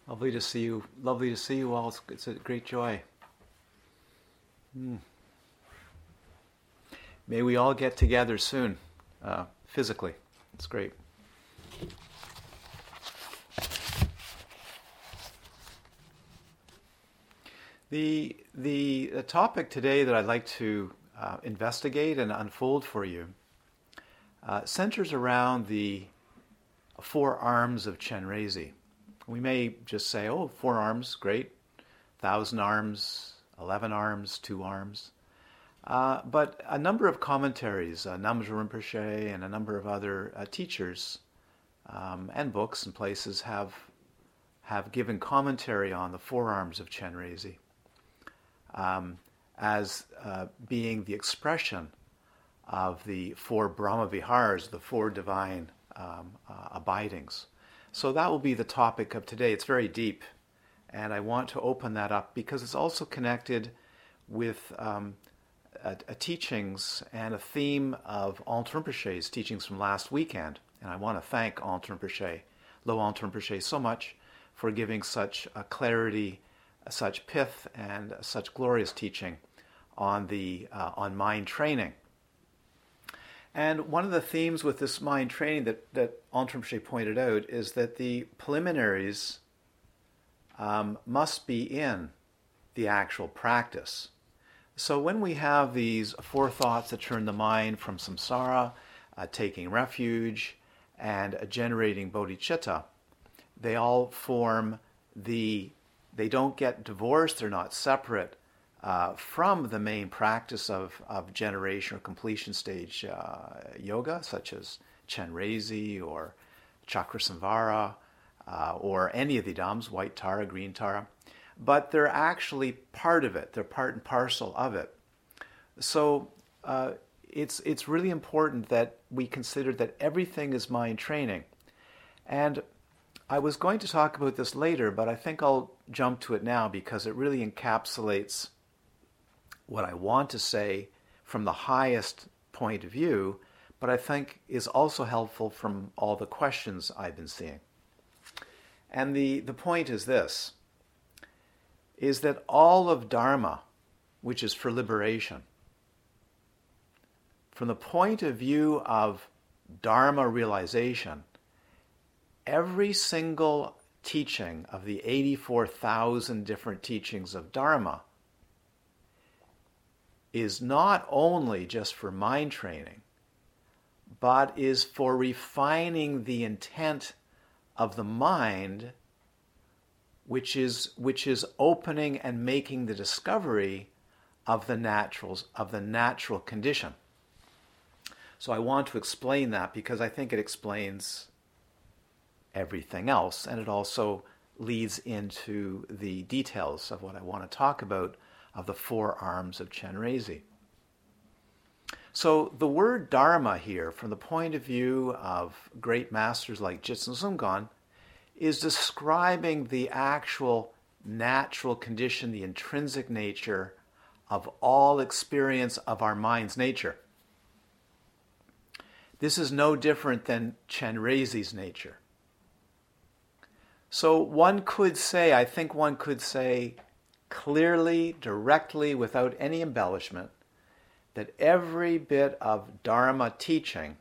Lovely to see you. Lovely to see you all. It's a great joy. Mm. May we all get together soon, physically. It's great. The topic today that I'd like to investigate and unfold for you centers around the four arms of Chenrezig. We may just say, oh, four arms, great. 1,000 arms, 11 arms, 2 arms. But a number of commentaries, Namgyal Rinpoche and a number of other teachers and books and places have given commentary on the four arms of Chenrezig as being the expression of the four Brahma Vihars, the four divine abidings. So that will be the topic of today. It's very deep, and I want to open that up because it's also connected with a teachings and a theme of Alter Rinpoche's teachings from last weekend. And I want to thank Alter Rinpoche, Lo Alter Rinpoche, so much for giving such clarity, such pith, and such glorious teaching on mind training. And one of the themes with this mind training that Alter Rinpoche pointed out is that the preliminaries must be in the actual practice. So when we have these four thoughts that turn the mind from samsara, taking refuge, and generating bodhicitta, they all form they don't get divorced, they're not separate from the main practice of generation or completion stage yoga, such as Chenrezig or Chakrasamvara, or any of the Dhams, white Tara, green Tara. But they're actually part of it. They're part and parcel of it. So it's really important that we consider that everything is mind training. And I was going to talk about this later, but I think I'll jump to it now because it really encapsulates what I want to say from the highest point of view, but I think is also helpful from all the questions I've been seeing. And the point is this, is that all of Dharma, which is for liberation, from the point of view of Dharma realization, every single teaching of the 84,000 different teachings of Dharma is not only just for mind training, but is for refining the intent of the mind, which is opening and making the discovery of the natural condition. So I want to explain that because I think it explains everything else, and it also leads into the details of what I want to talk about of the four arms of Chenrezig. So the word Dharma here, from the point of view of great masters like Jitsun Sumgön, is describing the actual natural condition, the intrinsic nature of all experience of our mind's nature. This is no different than Chenrezig's nature. So I think one could say clearly, directly, without any embellishment, that every bit of Dharma teaching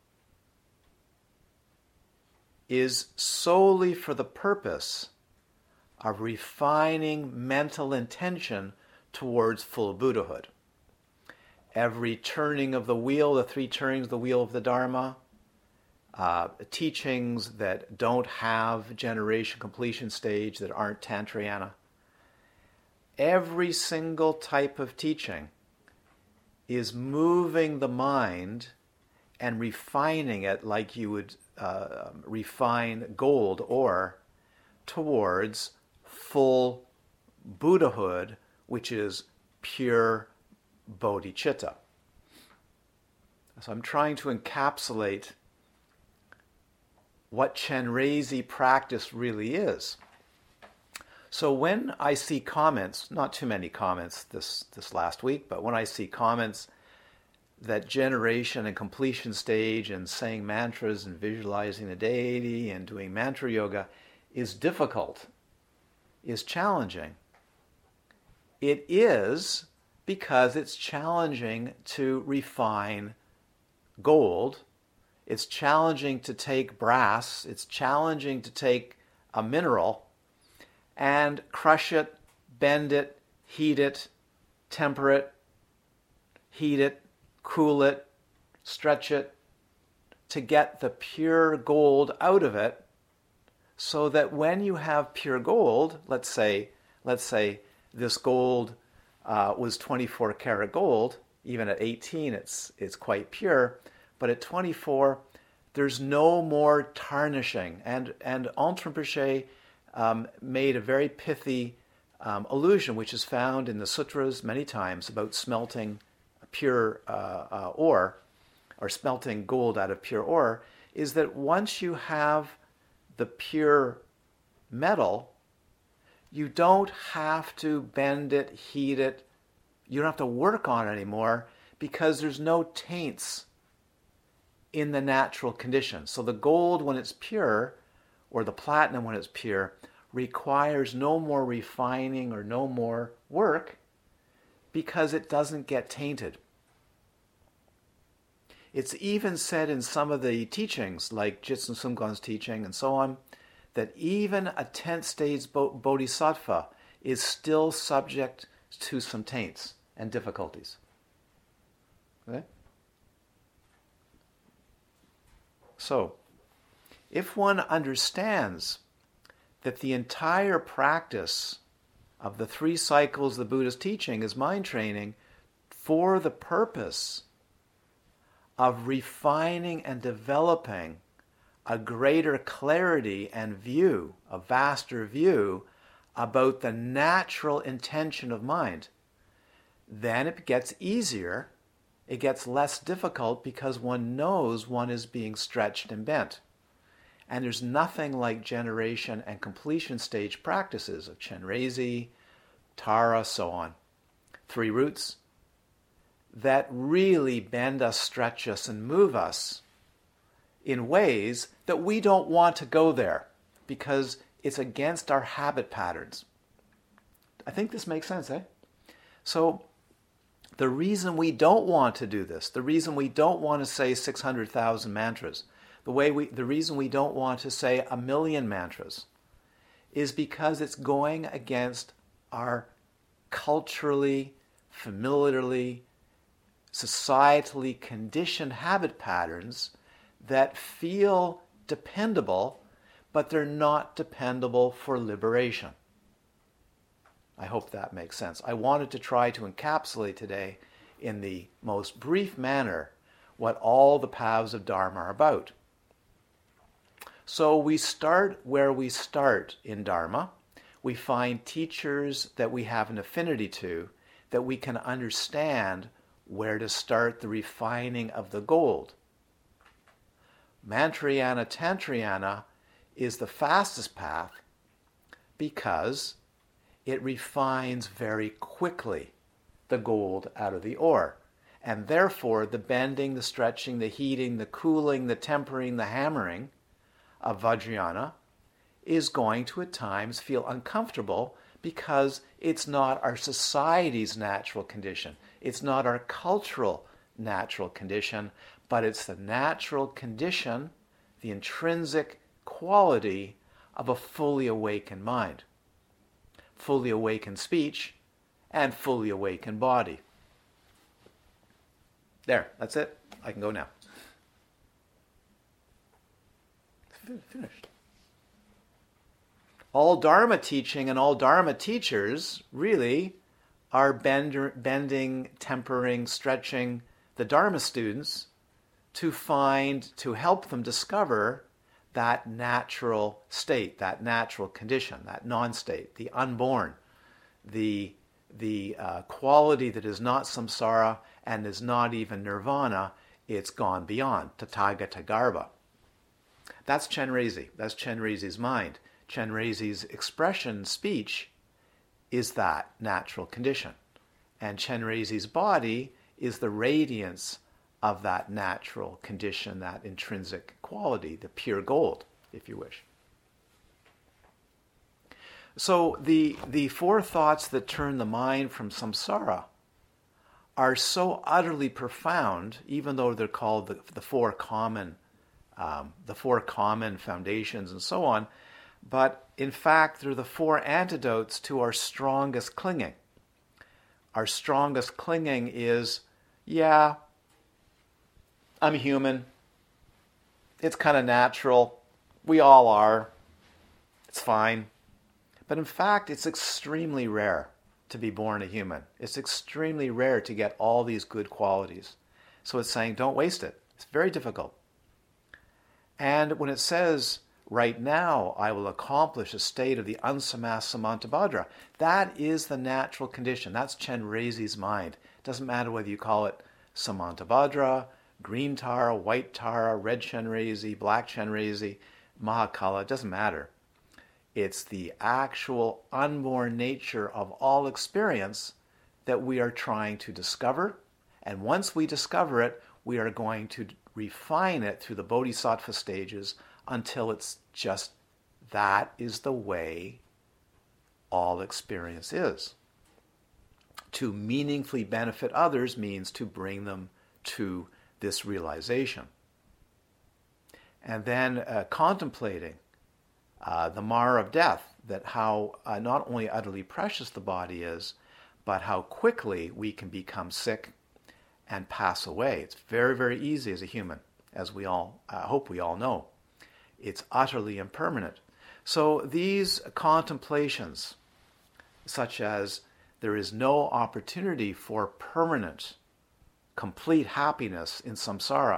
is solely for the purpose of refining mental intention towards full Buddhahood. Every turning of the wheel, the 3 turnings of the wheel of the Dharma, teachings that don't have generation completion stage, that aren't Tantrayana, every single type of teaching is moving the mind and refining it like you would refine gold ore towards full Buddhahood, which is pure bodhicitta. So I'm trying to encapsulate what Chenrezig practice really is. So when I see comments, not too many comments this last week, but when I see comments that generation and completion stage and saying mantras and visualizing the deity and doing mantra yoga is difficult is challenging? It is because it's challenging to refine gold. It's challenging to take brass. It's challenging to take a mineral and crush it, bend it, heat it, temper it, heat it, cool it, stretch it, to get the pure gold out of it, so that when you have pure gold, let's say this gold was 24 karat gold, even at 18 it's quite pure, but at 24 there's no more tarnishing. And Antoine Péchet made a very pithy allusion, which is found in the sutras many times, about smelting pure ore, or smelting gold out of pure ore, is that once you have the pure metal, you don't have to bend it, heat it, you don't have to work on it anymore, because there's no taints in the natural condition. So the gold, when it's pure, or the platinum when it's pure, requires no more refining or no more work, because it doesn't get tainted. It's even said in some of the teachings, like Jitsun Sumgong's teaching and so on, that even a 10th stage bodhisattva is still subject to some taints and difficulties. Okay? So, if one understands that the entire practice of the 3 cycles the Buddha's teaching is mind training for the purpose of refining and developing a greater clarity and view, a vaster view about the natural intention of mind, then it gets easier, it gets less difficult, because one knows one is being stretched and bent. And there's nothing like generation and completion stage practices of Chenrezig, Tara, so on, 3 roots, that really bend us, stretch us, and move us in ways that we don't want to go there, because it's against our habit patterns. I think this makes sense, eh? So the reason we don't want to do this, the reason we don't want to say 600,000 mantras, the reason we don't want to say 1,000,000 mantras, is because it's going against our culturally, familiarly, societally conditioned habit patterns that feel dependable, but they're not dependable for liberation. I hope that makes sense. I wanted to try to encapsulate today, in the most brief manner, what all the paths of Dharma are about. So we start where we start in Dharma. We find teachers that we have an affinity to, that we can understand where to start the refining of the gold. Mantrayana Tantrayana is the fastest path, because it refines very quickly the gold out of the ore. And therefore, the bending, the stretching, the heating, the cooling, the tempering, the hammering of Vajrayana is going to at times feel uncomfortable, because it's not our society's natural condition. It's not our cultural natural condition, but it's the natural condition, the intrinsic quality of a fully awakened mind, fully awakened speech, and fully awakened body. There, that's it. I can go now. Finished. All Dharma teaching and all Dharma teachers really are bending, tempering, stretching the Dharma students to help them discover that natural state, that natural condition, that non-state, the unborn, the quality that is not samsara and is not even nirvana. It's gone beyond, Tathagata Garbha. That's Chenrezig. That's Chenrezig's mind. Chenrezig's expression, speech, is that natural condition. And Chenrezig's body is the radiance of that natural condition, that intrinsic quality, the pure gold, if you wish. So the four thoughts that turn the mind from samsara are so utterly profound, even though they're called the four common foundations and so on. But in fact, they're the four antidotes to our strongest clinging. Our strongest clinging is, yeah, I'm human. It's kind of natural. We all are. It's fine. But in fact, it's extremely rare to be born a human. It's extremely rare to get all these good qualities. So it's saying, don't waste it. It's very difficult. And when it says, right now I will accomplish a state of the unsamasa samantabhadra, that is the natural condition. That's Chenrezi's mind. It doesn't matter whether you call it samantabhadra, green Tara, white Tara, red Chenrezi, black Chenrezi, Mahakala, it doesn't matter. It's the actual unborn nature of all experience that we are trying to discover. And once we discover it, we are going to refine it through the bodhisattva stages until it's just that is the way all experience is. To meaningfully benefit others means to bring them to this realization. And then contemplating the Mara of death, that how not only utterly precious the body is, but how quickly we can become sick and pass away. It's very, very easy as a human, as we all hope we all know. It's utterly impermanent. So these contemplations, such as there is no opportunity for permanent, complete happiness in samsara.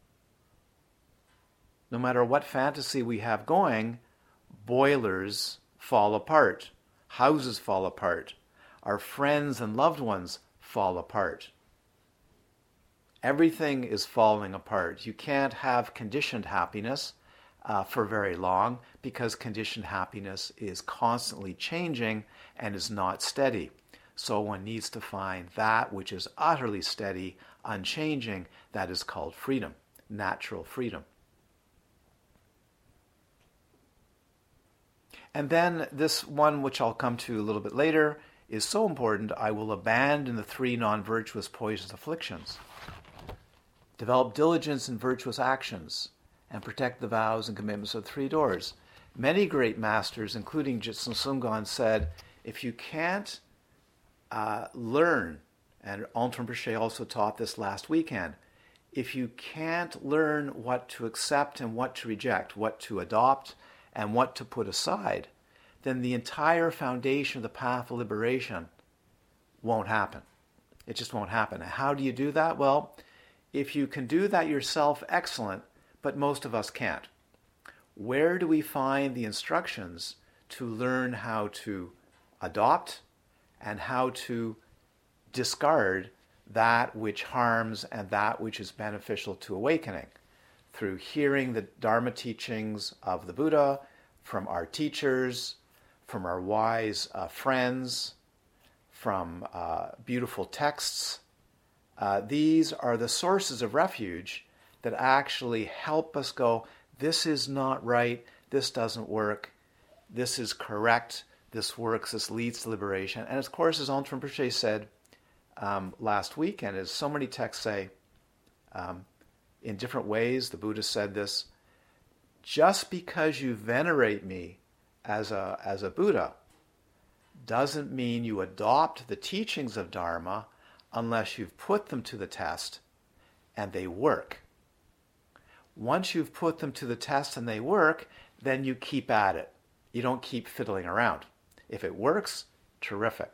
No matter what fantasy we have going, boilers fall apart, houses fall apart, our friends and loved ones fall apart. Everything is falling apart. You can't have conditioned happiness for very long, because conditioned happiness is constantly changing and is not steady. So one needs to find that which is utterly steady, unchanging. That is called freedom, natural freedom. And then this one, which I'll come to a little bit later, is so important. I will abandon the three non-virtuous poisonous afflictions, develop diligence in virtuous actions, and protect the vows and commitments of the three doors. Many great masters, including Jitsun Sumgön, said, if you can't learn, and Anton Rinpoche also taught this last weekend, if you can't learn what to accept and what to reject, what to adopt and what to put aside, then the entire foundation of the path of liberation won't happen. It just won't happen. And how do you do that? Well, if you can do that yourself, excellent, but most of us can't. Where do we find the instructions to learn how to adopt and how to discard that which harms and that which is beneficial to awakening? Through hearing the Dharma teachings of the Buddha, from our teachers, from our wise friends, from beautiful texts. These are the sources of refuge that actually help us go, this is not right, this doesn't work, this is correct, this works, this leads to liberation. And of course, as Anton Rinpoche said last week, and as so many texts say, in different ways, the Buddha said this, just because you venerate me as a Buddha doesn't mean you adopt the teachings of Dharma unless you've put them to the test and they work. Once you've put them to the test and they work, then you keep at it. You don't keep fiddling around. If it works, terrific.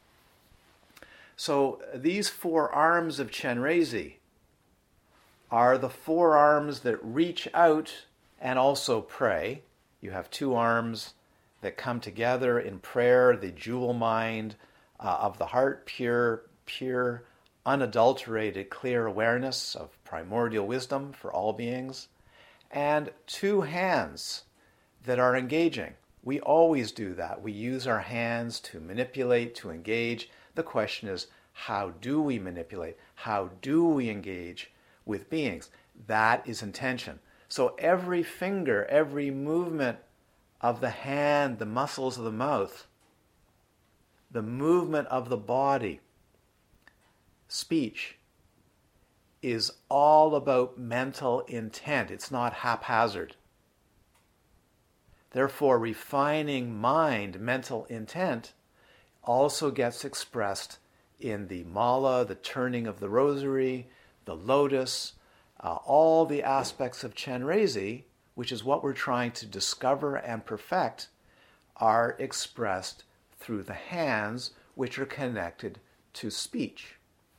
So these four arms of Chenrezi are the four arms that reach out and also pray. You have two arms that come together in prayer, the jewel mind of the heart, pure, unadulterated, clear awareness of primordial wisdom for all beings, and two hands that are engaging. We always do that. We use our hands to manipulate, to engage. The question is, how do we manipulate? How do we engage with beings? That is intention. So every finger, every movement of the hand, the muscles of the mouth, the movement of the body, speech, is all about mental intent. It's not haphazard. Therefore, refining mind, mental intent, also gets expressed in the mala, the turning of the rosary, the lotus, all the aspects of Chenrezi, which is what we're trying to discover and perfect, are expressed through the hands, which are connected to speech.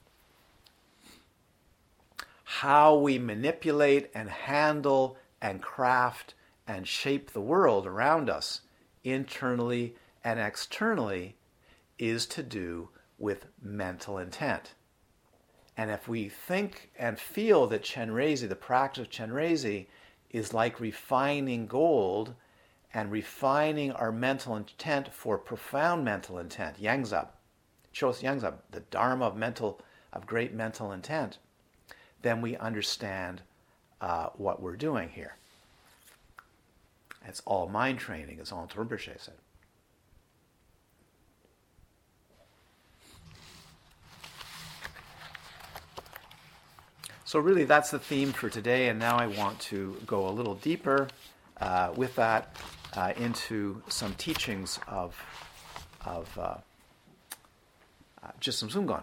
How we manipulate and handle and craft and shape the world around us, internally and externally, is to do with mental intent. And if we think and feel that Chenrezi, the practice of Chenrezi, is like refining gold and refining our mental intent for profound mental intent, Yangzab, Chos Yangzab, the Dharma of great mental intent, then we understand what we're doing here. It's all mind training, as Anton Rinpoche said. So really that's the theme for today, and now I want to go a little deeper with that into some teachings of Jisam Sumgon.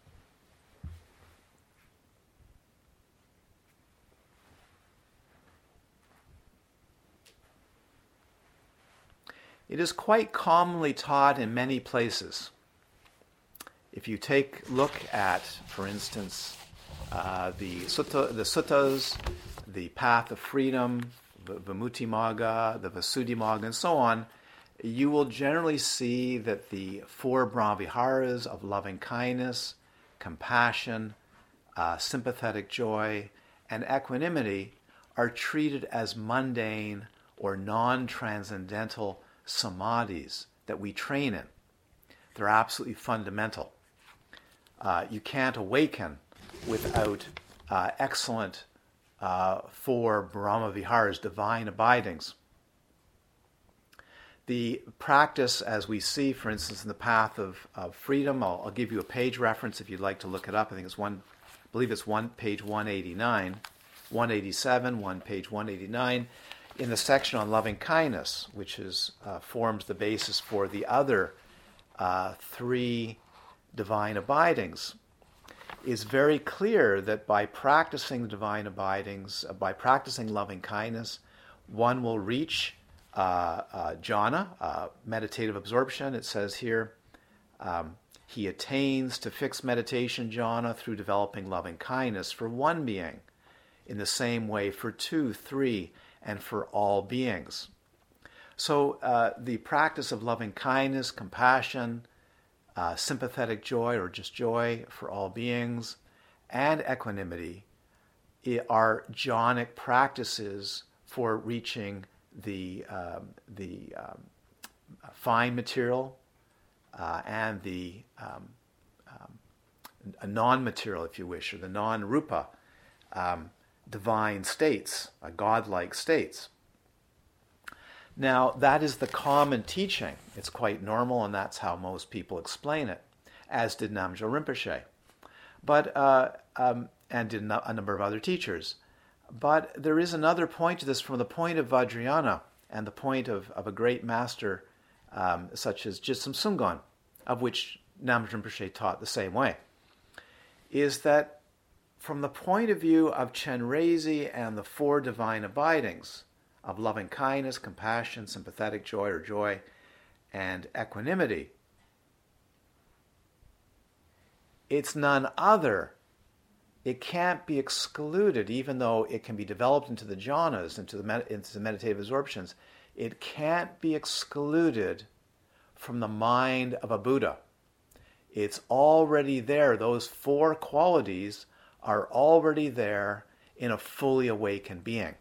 It is quite commonly taught in many places. If you take a look at, for instance, the suttas, the path of freedom, the Vimuttimagga, the Visuddhimagga, and so on, you will generally see that the four Brahmaviharas of loving kindness, compassion, sympathetic joy, and equanimity are treated as mundane or non-transcendental samadhis that we train in. They're absolutely fundamental. You can't awaken without excellent four Brahmaviharas, divine abidings. The practice, as we see, for instance, in the path of freedom, I'll give you a page reference if you'd like to look it up. I think it's page 189, 187, page 189. In the section on loving kindness, which forms the basis for the other three divine abidings, is very clear that by practicing the divine abidings, by practicing loving kindness, one will reach jhana, meditative absorption. It says here, he attains to fixed meditation jhana through developing loving kindness for one being, in the same way for two, three, and for all beings. So the practice of loving kindness, compassion, sympathetic joy or just joy for all beings, and equanimity are jhanic practices for reaching the fine material and the non-material, if you wish, or the non-rupa divine states, godlike states. Now, that is the common teaching. It's quite normal, and that's how most people explain it, as did Namgyal Rinpoche, and did a number of other teachers. But there is another point to this from the point of Vajrayana and the point of a great master such as Jisam Sumgon, of which Namgyal Rinpoche taught the same way, is that from the point of view of Chenrezi and the four divine abidings of loving kindness, compassion, sympathetic joy or joy, and equanimity, it's none other. It can't be excluded, even though it can be developed into the jhanas, into the meditative absorptions. It can't be excluded from the mind of a Buddha. It's already there. Those four qualities are already there in a fully awakened being.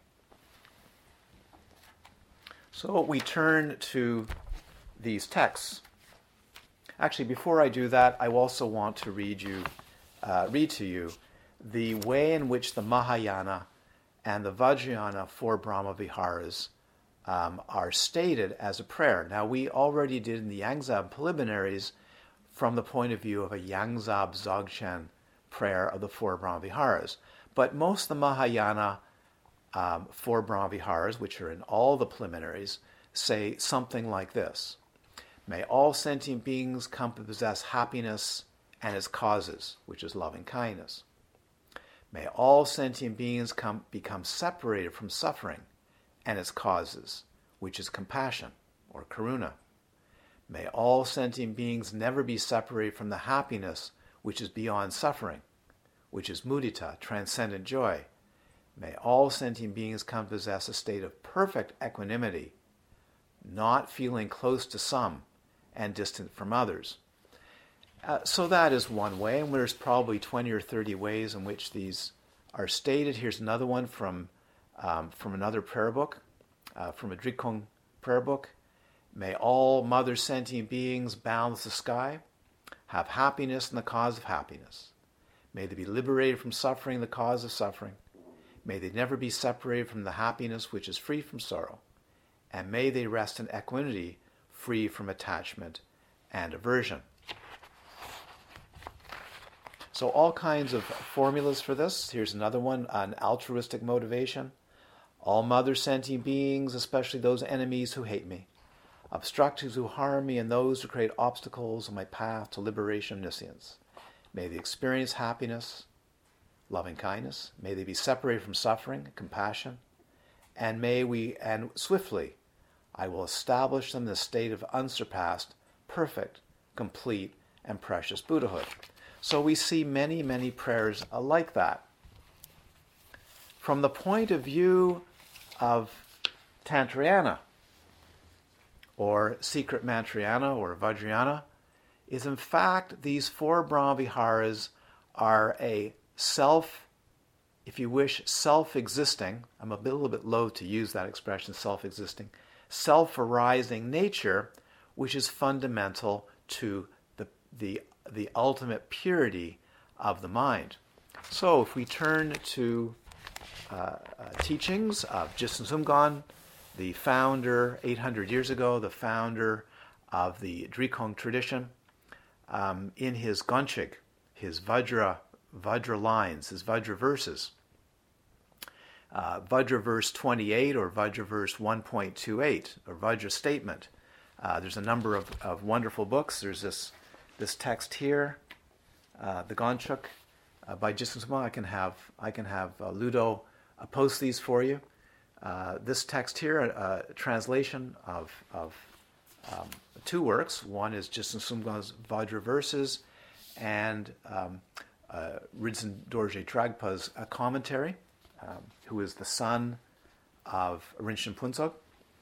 So we turn to these texts. Actually, before I do that, I also want to read to you the way in which the Mahayana and the Vajrayana four Brahmaviharas are stated as a prayer. Now, we already did in the Yangzab preliminaries from the point of view of a Yangzab Dzogchen prayer of the four Brahmaviharas. But most of the Mahayana four Brahmaviharas, which are in all the preliminaries, say something like this. May all sentient beings come to possess happiness and its causes, which is loving kindness. May all sentient beings become separated from suffering and its causes, which is compassion, or karuna. May all sentient beings never be separated from the happiness which is beyond suffering, which is mudita, transcendent joy. May all sentient beings come to possess a state of perfect equanimity, not feeling close to some and distant from others. So that is one way, and there's probably 20 or 30 ways in which these are stated. Here's another one from another prayer book, from a Drikung prayer book. May all mother sentient beings bound with the sky have happiness in the cause of happiness. May they be liberated from suffering, the cause of suffering. May they never be separated from the happiness which is free from sorrow. And may they rest in equanimity, free from attachment and aversion. So all kinds of formulas for this. Here's another one, an altruistic motivation. All mother sentient beings, especially those enemies who hate me, obstructors who harm me, and those who create obstacles on my path to liberation and omniscience, may they experience happiness, loving kindness. May they be separated from suffering, compassion, and swiftly, I will establish them in a state of unsurpassed, perfect, complete, and precious Buddhahood. So we see many, many prayers like that. From the point of view of Tantrayana, or secret Mantrayana, or Vajrayana, is in fact these four Brahmaviharas are a if you wish, self-existing, I'm a little bit loath to use that expression, self-existing, self-arising nature, which is fundamental to the ultimate purity of the mind. So if we turn to teachings of Jitsen Sumgön, the founder, 800 years ago, the founder of the Drikung tradition, in his Gonchig, his Vajra lines, his Vajra verses, Vajra verse 28 or Vajra verse 1.28, or Vajra statement. There's a number of wonderful books. There's this text here, the Gonchuk by Jitsen Sumgön. I can have Ludo post these for you. This text here, a translation of two works. One is Jitsen Sumgön's Vajra verses, and Rinzin Dorje Dragpa's commentary, who is the son of Rinchen Punzog.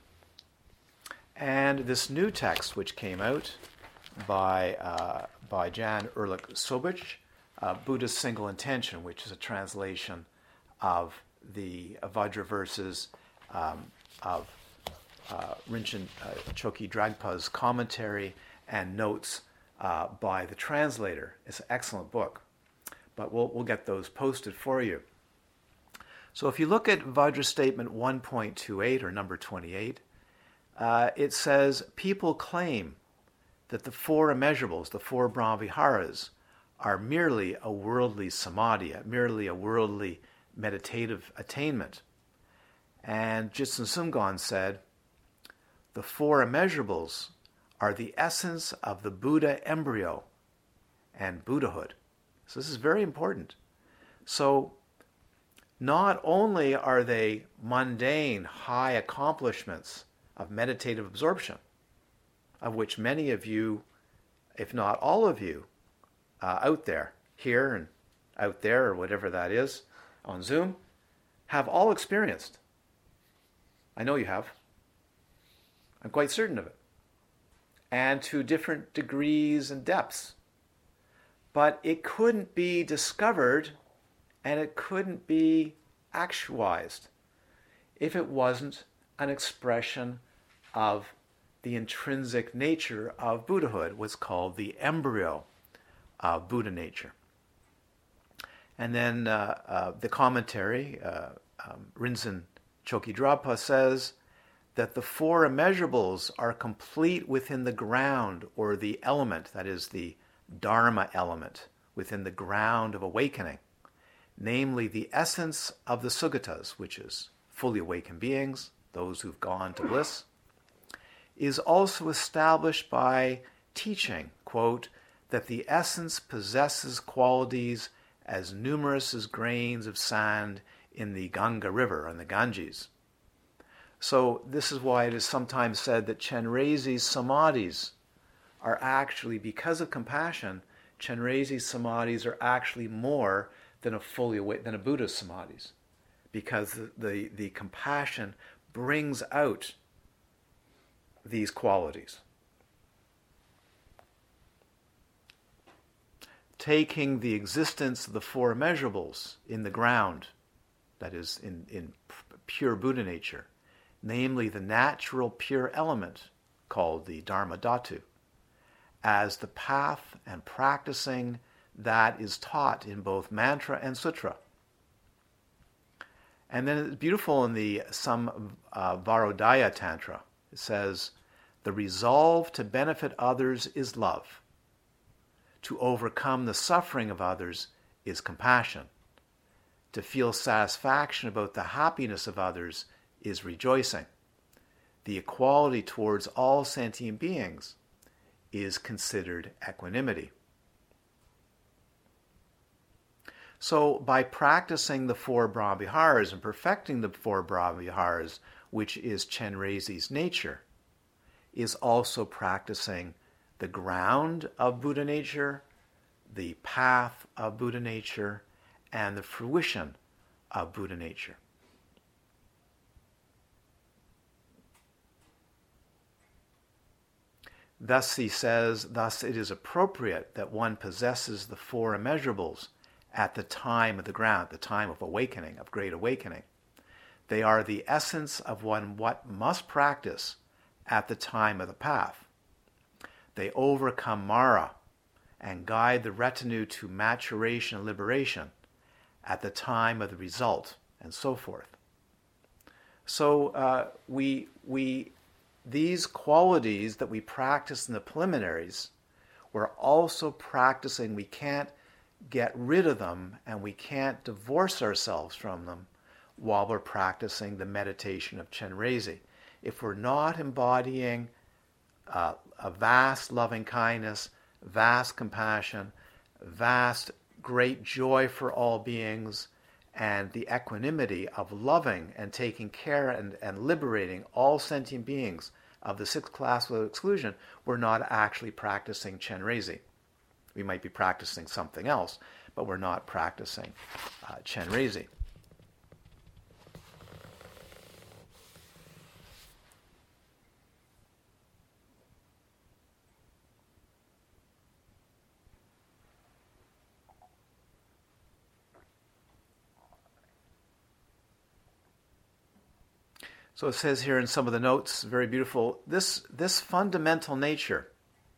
And this new text, which came out by Jan Ehrlich Sobich, Buddha's Single Intention, which is a translation of the Vajra verses of Rinchen Choki Dragpa's commentary and notes by the translator. It's an excellent book, but we'll get those posted for you. So if you look at Vajra Statement 1.28 or number 28, it says, people claim that the four immeasurables, the four Brahmaviharas, are merely a worldly samadhi, merely a worldly meditative attainment. And Jitsen Sumgön said, the four immeasurables are the essence of the Buddha embryo and Buddhahood. So this is very important. So not only are they mundane, high accomplishments of meditative absorption, of which many of you, if not all of you, out there, here and out there, or whatever that is, on Zoom, have all experienced. I know you have. I'm quite certain of it. And to different degrees and depths. But it couldn't be discovered and it couldn't be actualized if it wasn't an expression of the intrinsic nature of Buddhahood, what's called the embryo of Buddha nature. And then the commentary, Rinzin Choki Dragpa says that the four immeasurables are complete within the ground or the element, that is the Dharma element, within the ground of awakening, namely the essence of the Sugatas, which is fully awakened beings, those who've gone to bliss, is also established by teaching, quote, that the essence possesses qualities as numerous as grains of sand in the Ganga River, and the Ganges. So this is why it is sometimes said that Chenrezi's samadhis are actually, because of compassion, Chenrezi's samadhis are actually more than a Buddha's samadhis, because the compassion brings out these qualities. Taking the existence of the four immeasurables in the ground, that is, in pure Buddha nature, namely the natural pure element called the Dharma Dhatu, as the path and practicing that is taught in both mantra and sutra. And then it's beautiful in the Varodaya Tantra. It says, the resolve to benefit others is love. To overcome the suffering of others is compassion. To feel satisfaction about the happiness of others is rejoicing. The equality towards all sentient beings is considered equanimity. So by practicing the four Brahmaviharas and perfecting the four Brahmaviharas, which is Chenrezi's nature, is also practicing the ground of Buddha nature, the path of Buddha nature, and the fruition of Buddha nature. Thus he says, thus it is appropriate that one possesses the four immeasurables at the time of the ground, at the time of awakening, of great awakening. They are the essence of what must practice at the time of the path. They overcome Mara and guide the retinue to maturation and liberation at the time of the result, and so forth. So these qualities that we practice in the preliminaries, we're also practicing. We can't get rid of them and we can't divorce ourselves from them while we're practicing the meditation of Chenrezi. If we're not embodying a vast loving kindness, vast compassion, vast great joy for all beings, and the equanimity of loving and taking care and liberating all sentient beings of the sixth class without exclusion, we're not actually practicing Chenrezi. We might be practicing something else, but we're not practicing Chenrezi. So it says here in some of the notes, very beautiful, this fundamental nature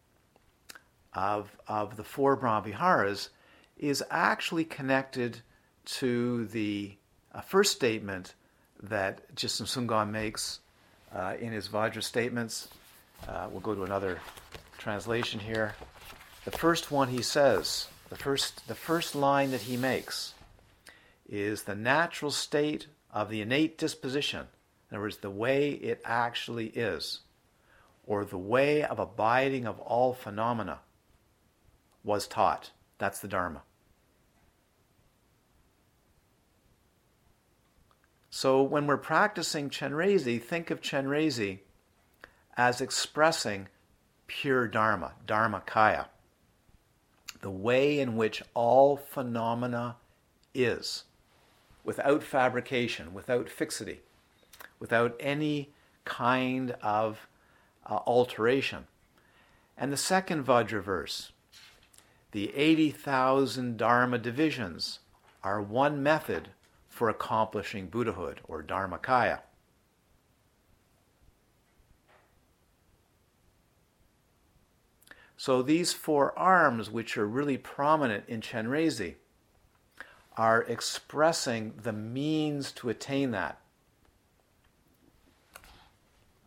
of the four Brahmaviharas is actually connected to the first statement that Jisam Sungam makes in his Vajra statements. We'll go to another translation here. The first one he says, the first line that he makes is the natural state of the innate disposition. In other words, the way it actually is, or the way of abiding of all phenomena, was taught. That's the Dharma. So when we're practicing Chenrezi, think of Chenrezi as expressing pure Dharma, Dharmakaya, the way in which all phenomena is, without fabrication, without fixity, without any kind of alteration. And the second Vajra verse, the 80,000 Dharma divisions are one method for accomplishing Buddhahood, or Dharmakaya. So these four arms, which are really prominent in Chenrezi, are expressing the means to attain that.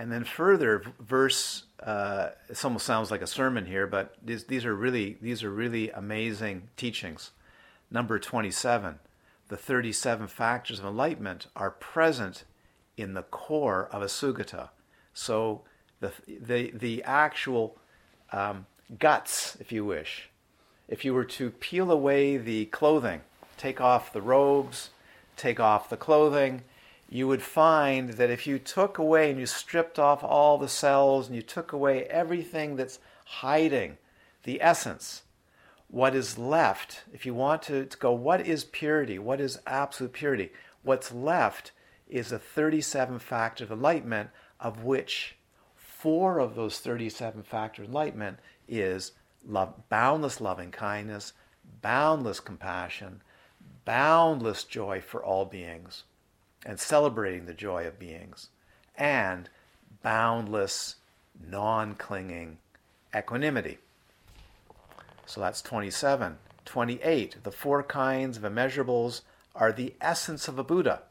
And then further, verse, it almost sounds like a sermon here, but these are really amazing teachings. Number 27, the 37 factors of enlightenment are present in the core of a Sugata. So the actual guts, if you wish, if you were to peel away the clothing, take off the robes, take off the clothing, you would find that if you took away and you stripped off all the cells and you took away everything that's hiding the essence, what is left, if you want to go, what is purity? What is absolute purity? What's left is the 37 factors of enlightenment, of which 4 of those 37 factors of enlightenment is love, boundless loving kindness, boundless compassion, boundless joy for all beings, and celebrating the joy of beings, and boundless, non-clinging equanimity. So that's 27. 28, the 4 kinds of immeasurables are the essence of a Buddha.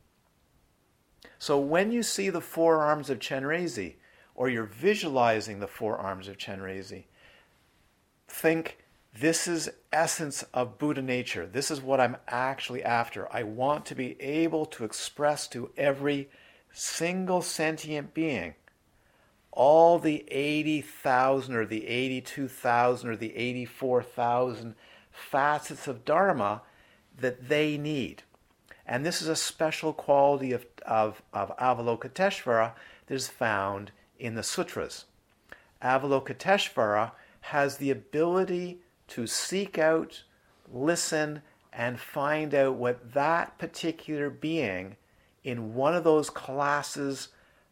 So when you see the 4 arms of Chenrezig, or you're visualizing the 4 arms of Chenrezig, think, this is essence of Buddha nature. This is what I'm actually after. I want to be able to express to every single sentient being all the 80,000 or the 82,000 or the 84,000 facets of Dharma that they need. And this is a special quality of Avalokiteshvara that is found in the sutras. Avalokiteshvara has the ability to seek out, listen, and find out what that particular being in one of those classes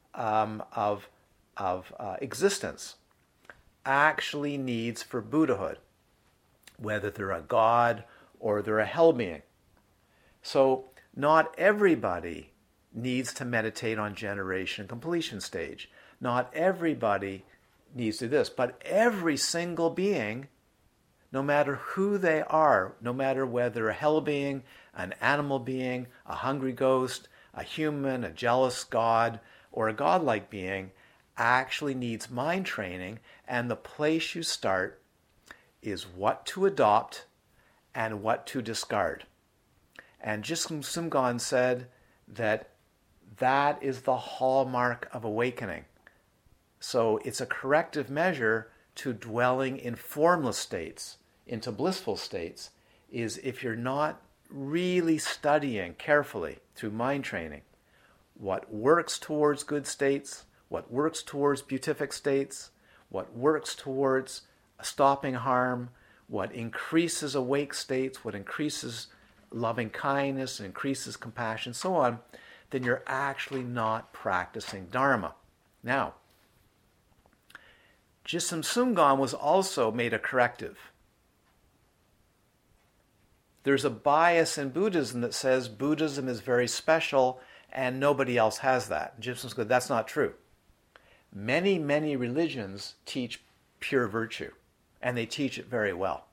of existence actually needs for Buddhahood, whether they're a god or they're a hell being. So not everybody needs to meditate on generation and completion stage. Not everybody needs to do this, but every single being, no matter who they are, no matter whether a hell being, an animal being, a hungry ghost, a human, a jealous god, or a godlike being, actually needs mind training, and the place you start is what to adopt and what to discard. And Jisung Sumgong said that is the hallmark of awakening. So it's a corrective measure to dwelling in formless states, into blissful states, is if you're not really studying carefully through mind training what works towards good states, what works towards beatific states, what works towards stopping harm, what increases awake states, what increases loving kindness, increases compassion, so on, then you're actually not practicing Dharma. Now, Jisung Sumgong was also made a corrective. There's a bias in Buddhism that says Buddhism is very special and nobody else has that. Jisung Sumgong, that's not true. Many, many religions teach pure virtue, and they teach it very well.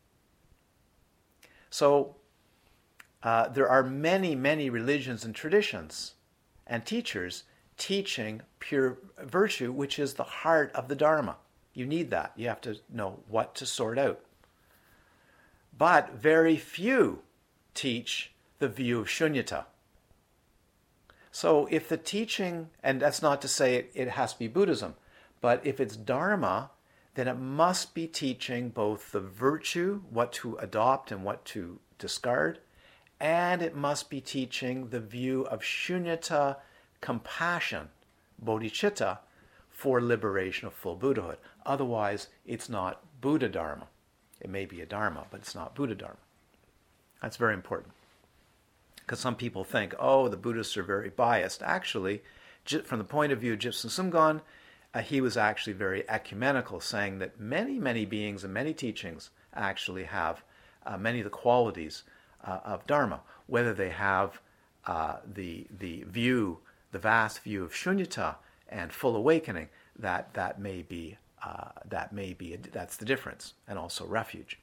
So there are many, many religions and traditions and teachers teaching pure virtue, which is the heart of the Dharma. You need that. You have to know what to sort out. But very few teach the view of shunyata. So if the teaching, and that's not to say it has to be Buddhism, but if it's Dharma, then it must be teaching both the virtue, what to adopt and what to discard, and it must be teaching the view of shunyata, compassion, bodhicitta, for liberation of full Buddhahood. Otherwise, it's not Buddha Dharma. It may be a Dharma, but it's not Buddha Dharma. That's very important. Because some people think, oh, the Buddhists are very biased. Actually, from the point of view of Jisung Sumgong, he was actually very ecumenical, saying that many, many beings and many teachings actually have many of the qualities of Dharma. Whether they have the view, the vast view of shunyata and full awakening, that may be that's the difference, and also refuge.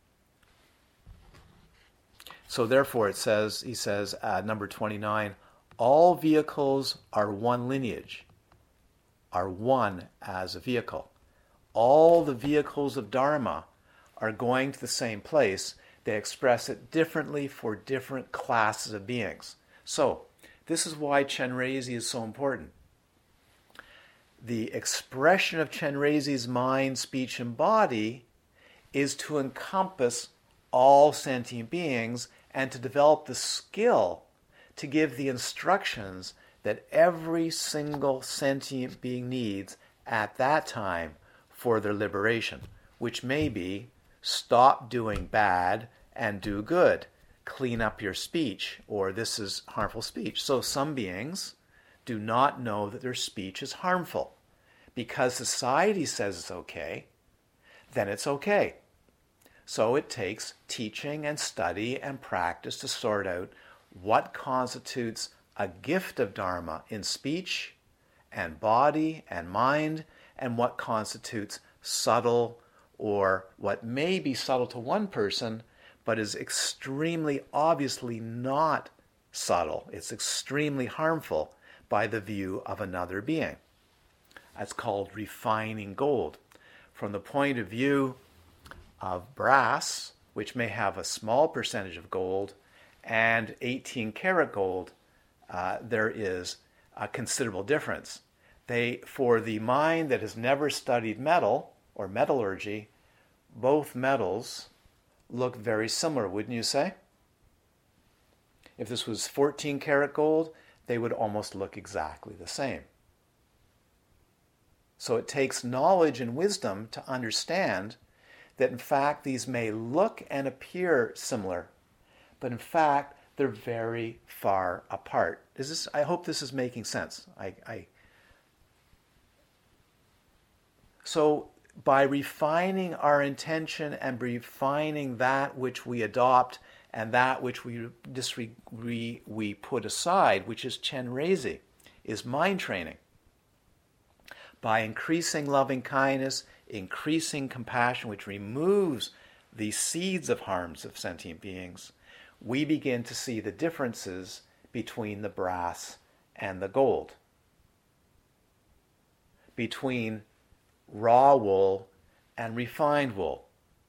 So therefore, he says, number 29, All vehicles are one lineage, are one as a vehicle. All the vehicles of Dharma are going to the same place. They express it differently for different classes of beings. So, this is why Chenrezig is so important. The expression of Chenrezig's mind, speech, and body is to encompass all sentient beings and to develop the skill to give the instructions that every single sentient being needs at that time for their liberation, which may be stop doing bad and do good, clean up your speech, or this is harmful speech. So some beings do not know that their speech is harmful. Because society says it's okay, then it's okay. So it takes teaching and study and practice to sort out what constitutes a gift of Dharma in speech and body and mind, and what constitutes subtle, or what may be subtle to one person, but is extremely obviously not subtle. It's extremely harmful by the view of another being. That's called refining gold. From the point of view of brass, which may have a small percentage of gold, and 18 karat gold, there is a considerable difference. For the mind that has never studied metal or metallurgy, both metals look very similar, wouldn't you say? If this was 14 karat gold, they would almost look exactly the same. So it takes knowledge and wisdom to understand that in fact these may look and appear similar, but in fact they're very far apart. I hope this is making sense. So by refining our intention and refining that which we adopt and that which we put aside, which is Chenrezig, is mind training. By increasing loving kindness, increasing compassion, which removes the seeds of harms of sentient beings, we begin to see the differences between the brass and the gold, between raw wool and refined wool,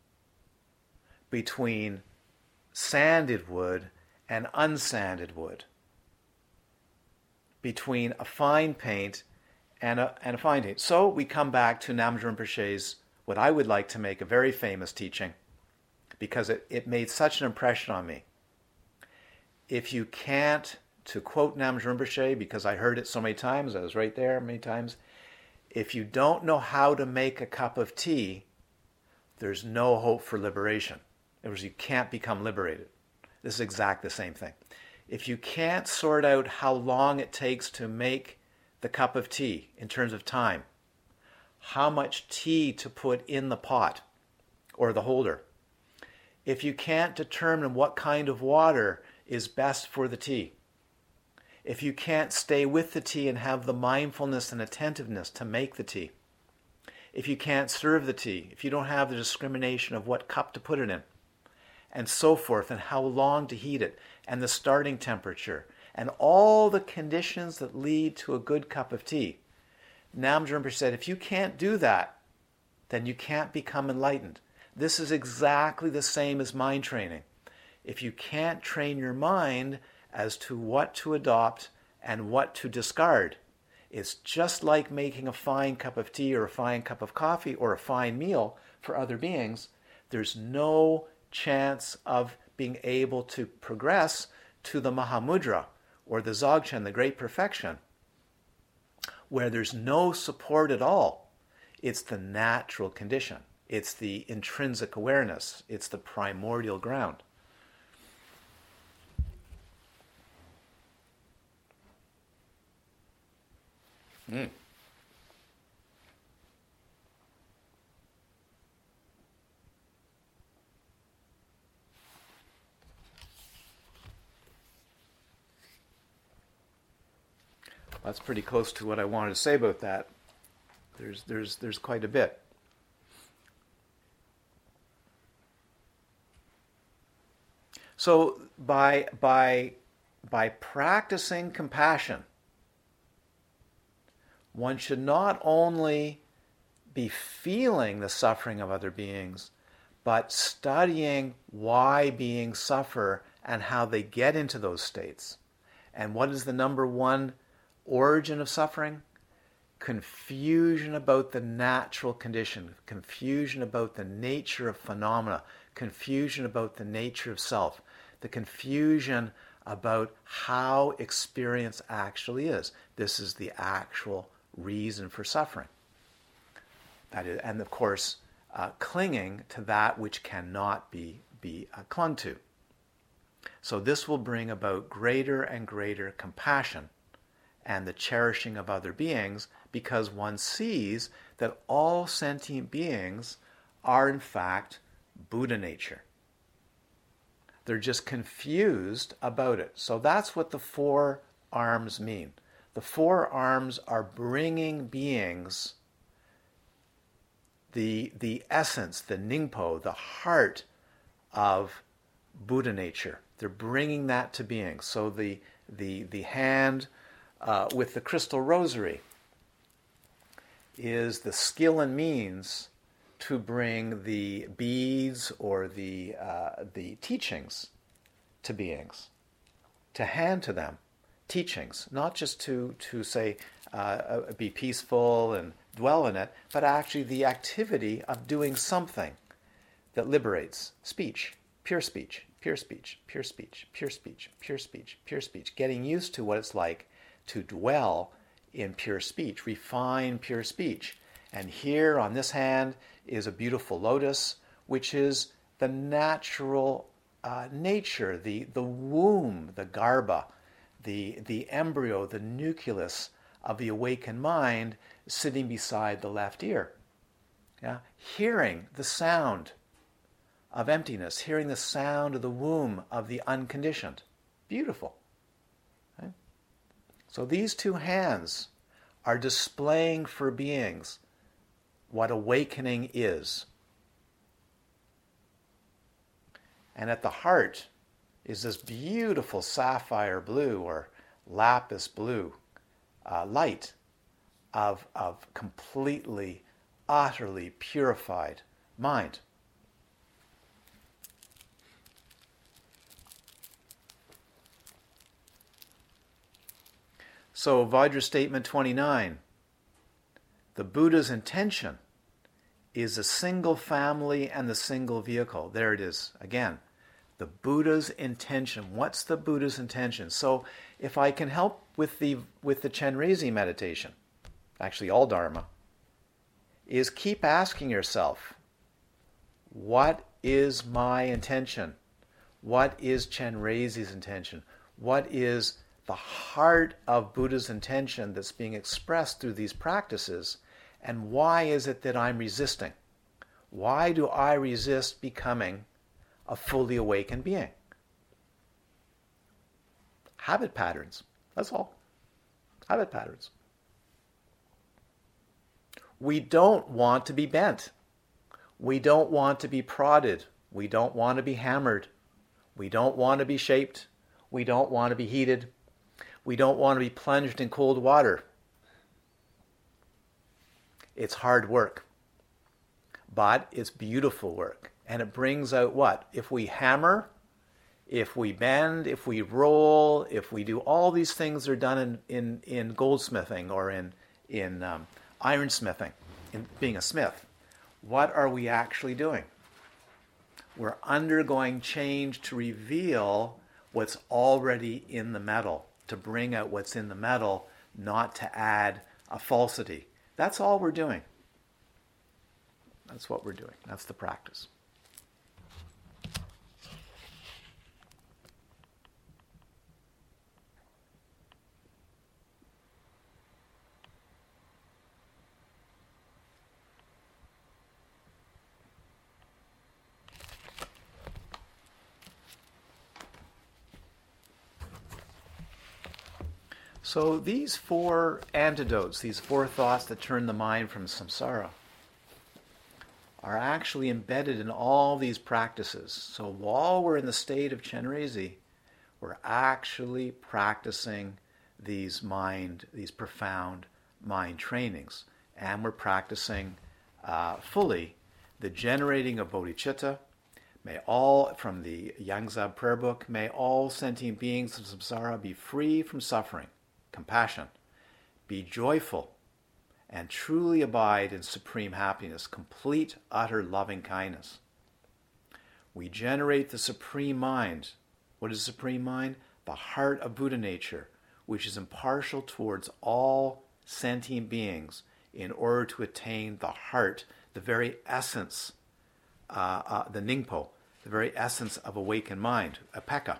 between sanded wood and unsanded wood, between a fine paint and a fine paint. So we come back to Namdra Rinpoche's, what I would like to make a very famous teaching, because it made such an impression on me. If you can't, to quote Namdra Rinpoche, because I heard it so many times, I was right there many times, if you don't know how to make a cup of tea, there's no hope for liberation. In other words, you can't become liberated. This is exactly the same thing. If you can't sort out how long it takes to make the cup of tea in terms of time, how much tea to put in the pot or the holder, if you can't determine what kind of water is best for the tea, if you can't stay with the tea and have the mindfulness and attentiveness to make the tea, if you can't serve the tea, if you don't have the discrimination of what cup to put it in, and so forth, and how long to heat it, and the starting temperature, and all the conditions that lead to a good cup of tea. Namdra Rinpoche said, if you can't do that, then you can't become enlightened. This is exactly the same as mind training. If you can't train your mind as to what to adopt and what to discard, it's just like making a fine cup of tea or a fine cup of coffee or a fine meal for other beings. There's no chance of being able to progress to the Mahamudra or the Dzogchen, the Great Perfection, where there's no support at all. It's the natural condition. It's the intrinsic awareness. It's the primordial ground. That's pretty close to what I wanted to say about that. There's quite a bit. So by by practicing compassion, one should not only be feeling the suffering of other beings, but studying why beings suffer and how they get into those states. And what is the number one origin of suffering? Confusion about the natural condition, confusion about the nature of phenomena, confusion about the nature of self, the confusion about how experience actually is. This is the actual reason for suffering. That is, and of course, clinging to that which cannot be clung to. So this will bring about greater and greater compassion and the cherishing of other beings, because one sees that all sentient beings are in fact Buddha nature. They're just confused about it. So that's what the four arms mean. The four arms are bringing beings the essence, the Ningpo, the heart of Buddha nature. They're bringing that to being. So the hand with the crystal rosary is the skill and means to bring the beads or the teachings to beings, to hand to them teachings, not just to say be peaceful and dwell in it, but actually the activity of doing something that liberates speech, pure speech, pure speech, pure speech, pure speech, pure speech, pure speech, getting used to what it's like to dwell in pure speech, refine pure speech. And here on this hand is a beautiful lotus, which is the natural nature, the womb, the garbha, the embryo, the nucleus of the awakened mind sitting beside the left ear. Yeah? Hearing the sound of emptiness, hearing the sound of the womb of the unconditioned. Beautiful. Okay? So these two hands are displaying for beings what awakening is. And at the heart is this beautiful sapphire blue or lapis blue light of completely, utterly purified mind. So Vajra Statement 29, the Buddha's intention is the single family and the single vehicle. There it is again. The Buddha's intention. What's the Buddha's intention? So if I can help with the Chenrezi meditation, actually all Dharma, is keep asking yourself, what is my intention? What is Chenrezi's intention? What is the heart of Buddha's intention that's being expressed through these practices? And why is it that I'm resisting? Why do I resist becoming a fully awakened being? Habit patterns. That's all. Habit patterns. We don't want to be bent. We don't want to be prodded. We don't want to be hammered. We don't want to be shaped. We don't want to be heated. We don't want to be plunged in cold water. It's hard work, but it's beautiful work. And it brings out what? If we hammer, if we bend, if we roll, if we do all these things that are done in goldsmithing or in ironsmithing, in being a smith, what are we actually doing? We're undergoing change to reveal what's already in the metal, to bring out what's in the metal, not to add a falsity. That's all we're doing. That's what we're doing. That's the practice. So these four antidotes, these four thoughts that turn the mind from samsara, are actually embedded in all these practices. So while we're in the state of Chenrezi, We're actually practicing these profound mind trainings. And we're practicing fully the generating of bodhicitta. May all, from the Yangzab prayer book, may all sentient beings of samsara be free from suffering, compassion, be joyful, and truly abide in supreme happiness, complete, utter loving kindness. We generate the supreme mind. What is the supreme mind? The heart of Buddha nature, which is impartial towards all sentient beings in order to attain the heart, the very essence, the Ningpo, the very essence of awakened mind, Apeka.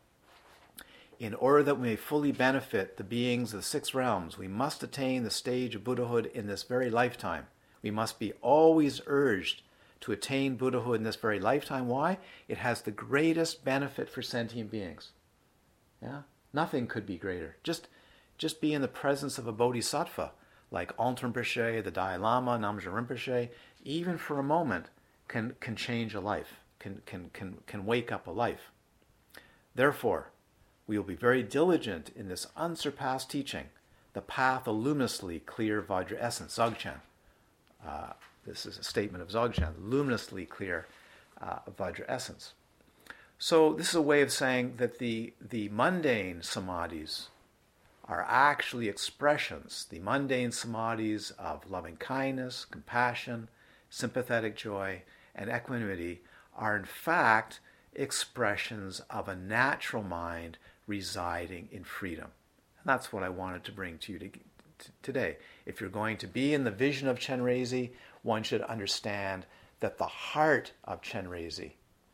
In order that we may fully benefit the beings of the six realms, we must attain the stage of Buddhahood in this very lifetime. We must be always urged to attain Buddhahood in this very lifetime. Why? It has the greatest benefit for sentient beings. Yeah? Nothing could be greater. Just be in the presence of a bodhisattva, like Alton Rinpoche, the Dalai Lama, Namgyal Rinpoche, even for a moment, can change a life, can wake up a life. Therefore, we will be very diligent in this unsurpassed teaching, the path of luminously clear Vajra essence, Dzogchen. This is a statement of Dzogchen, luminously clear Vajra essence. So this is a way of saying that the mundane samadhis are actually expressions, the mundane samadhis of loving kindness, compassion, sympathetic joy, and equanimity are in fact expressions of a natural mind residing in freedom. And that's what I wanted to bring to you today. If you're going to be in the vision of Chenrezig, one should understand that the heart of Chenrezig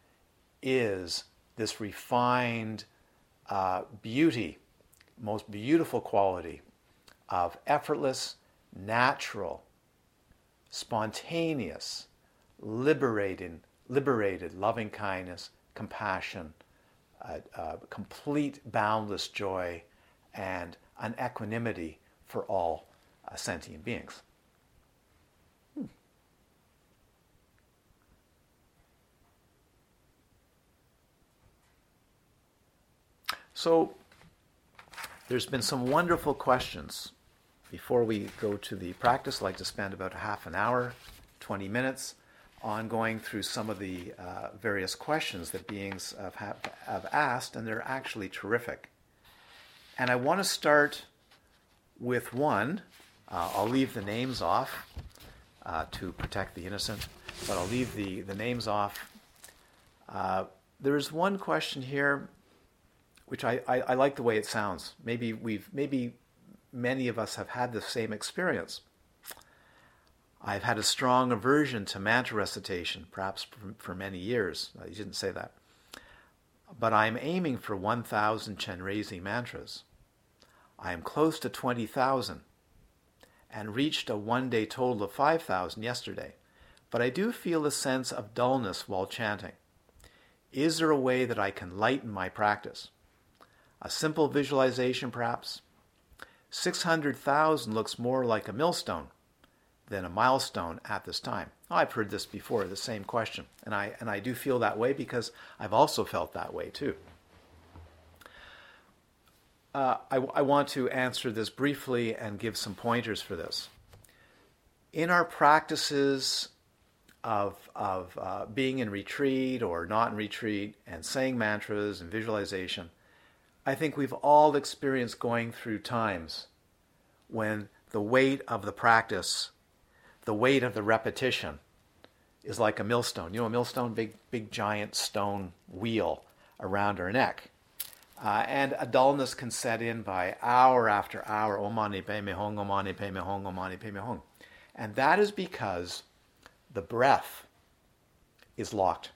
is this refined beauty, most beautiful quality of effortless, natural, spontaneous, liberated loving kindness, compassion, complete boundless joy, and an equanimity for all sentient beings. So there's been some wonderful questions. Before we go to the practice, I'd like to spend about half an hour, 20 minutes, on going through some of the various questions that beings have asked, and they're actually terrific. And I want to start with one. I'll leave the names off to protect the innocent, but I'll leave the names off. There's one question here which I like the way it sounds. Maybe many of us have had the same experience. I've had a strong aversion to mantra recitation, perhaps for many years. You didn't say that. But I'm aiming for 1,000 Chenrezig mantras. I am close to 20,000 and reached a one-day total of 5,000 yesterday. But I do feel a sense of dullness while chanting. Is there a way that I can lighten my practice? A simple visualization, perhaps? 600,000 looks more like a millstone than a milestone at this time. I've heard this before, the same question, and I do feel that way because I've also felt that way too. I want to answer this briefly and give some pointers for this. In our practices of being in retreat or not in retreat and saying mantras and visualization, I think we've all experienced going through times when the weight of the practice, the weight of the repetition, is like a millstone. You know a millstone? Big giant stone wheel around our neck. And a dullness can set in by hour after hour. Om mani padme hung, Om mani padme hung, Om mani padme hung. And that is because the breath is locked.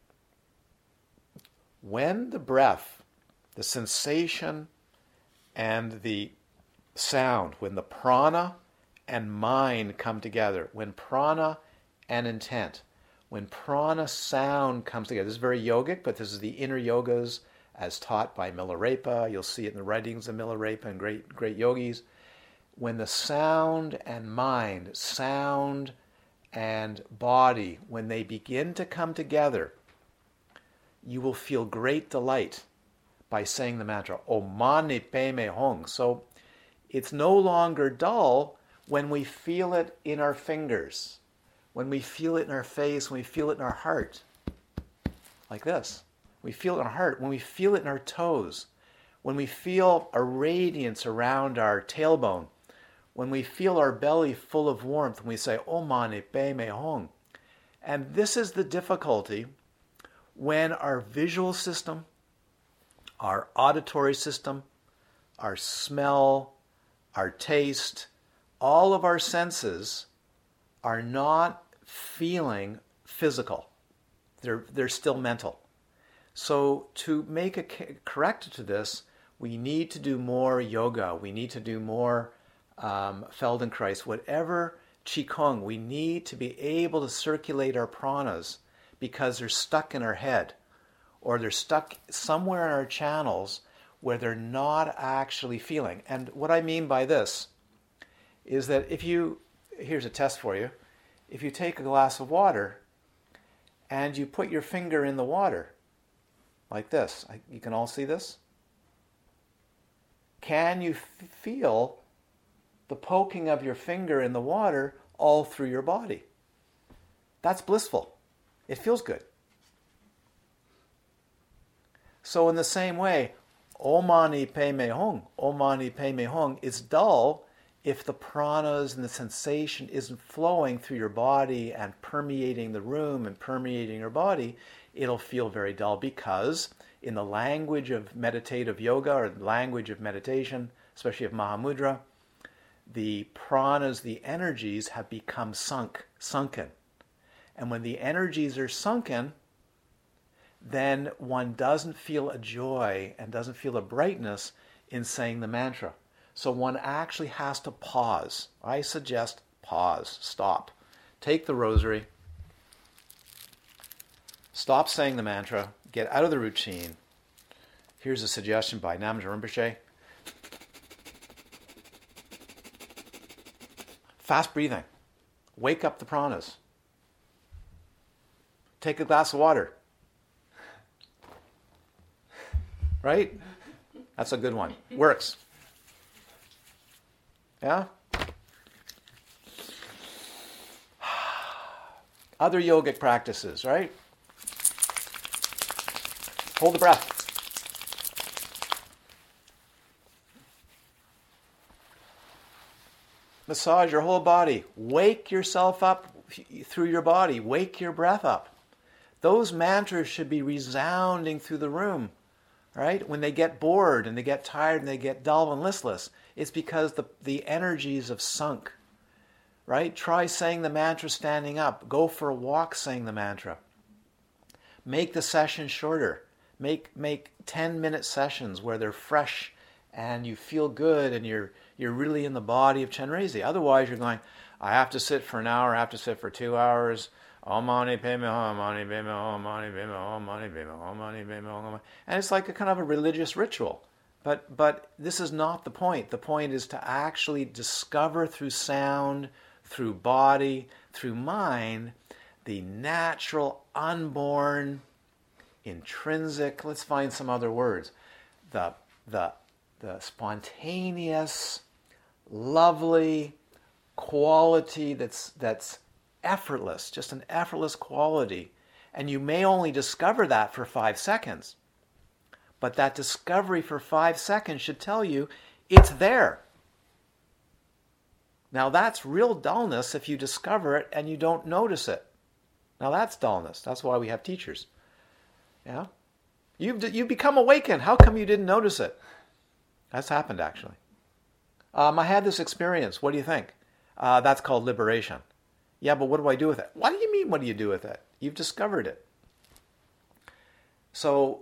When the breath, the sensation and the sound, when the prana and mind come together, when prana and intent, when prana sound comes together, this is very yogic, but this is the inner yogas as taught by Milarepa. You'll see it in the writings of Milarepa and great yogis. When the sound and mind, sound and body, when they begin to come together, you will feel great delight. by saying the mantra, Om Mani Padme Hum. So it's no longer dull when we feel it in our fingers, when we feel it in our face, when we feel it in our heart, like this. We feel it in our heart, when we feel it in our toes, when we feel a radiance around our tailbone, when we feel our belly full of warmth, when we say, Om Mani Padme Hum. And this is the difficulty when our visual system, our auditory system, our smell, our taste, all of our senses are not feeling physical. They're still mental. So to make a corrective to this, we need to do more yoga. We need to do more Feldenkrais, whatever Qigong. We need to be able to circulate our pranas because they're stuck in our head or they're stuck somewhere in our channels where they're not actually feeling. And what I mean by this is that here's a test for you. If you take a glass of water and you put your finger in the water, like this, you can all see this? Can you feel the poking of your finger in the water all through your body? That's blissful. It feels good. So in the same way, Om Mani Padme Hum, Om Mani Padme Hum is dull if the pranas and the sensation isn't flowing through your body and permeating the room and permeating your body. It'll feel very dull because in the language of meditative yoga or the language of meditation, especially of Mahamudra, the pranas, the energies have become sunken. And when the energies are sunken, then one doesn't feel a joy and doesn't feel a brightness in saying the mantra. So one actually has to pause. I suggest pause, stop. Take the rosary, stop saying the mantra, get out of the routine. Here's a suggestion by Namja Rinpoche. Fast breathing. Wake up the pranas. Take a glass of water. Right? That's a good one. Works. Yeah? Other yogic practices, right? Hold the breath. Massage your whole body. Wake yourself up through your body. Wake your breath up. Those mantras should be resounding through the room, right? When they get bored and they get tired and they get dull and listless, it's because the energies have sunk, right? Try saying the mantra standing up. Go for a walk saying the mantra. Make the session shorter. Make 10-minute sessions where they're fresh and you feel good and you're really in the body of Chenrezig. Otherwise, you're going, I have to sit for an hour, I have to sit for 2 hours. Om Mani Padme Hum, Om Mani Padme Hum, Om Mani Padme Hum, Om Mani Padme Hum, Om Mani Padme Hum. And it's like a kind of a religious ritual. But this is not the point. The point is to actually discover through sound, through body, through mind, the natural, unborn, intrinsic, let's find some other words, the spontaneous, lovely quality that's effortless, just an effortless quality. And you may only discover that for 5 seconds. But that discovery for 5 seconds should tell you it's there. Now that's real dullness if you discover it and you don't notice it. Now that's dullness. That's why we have teachers. Yeah? You've become awakened. How come you didn't notice it? That's happened actually. I had this experience. What do you think? That's called liberation. Yeah, but what do I do with it? What do you mean, what do you do with it? You've discovered it. So,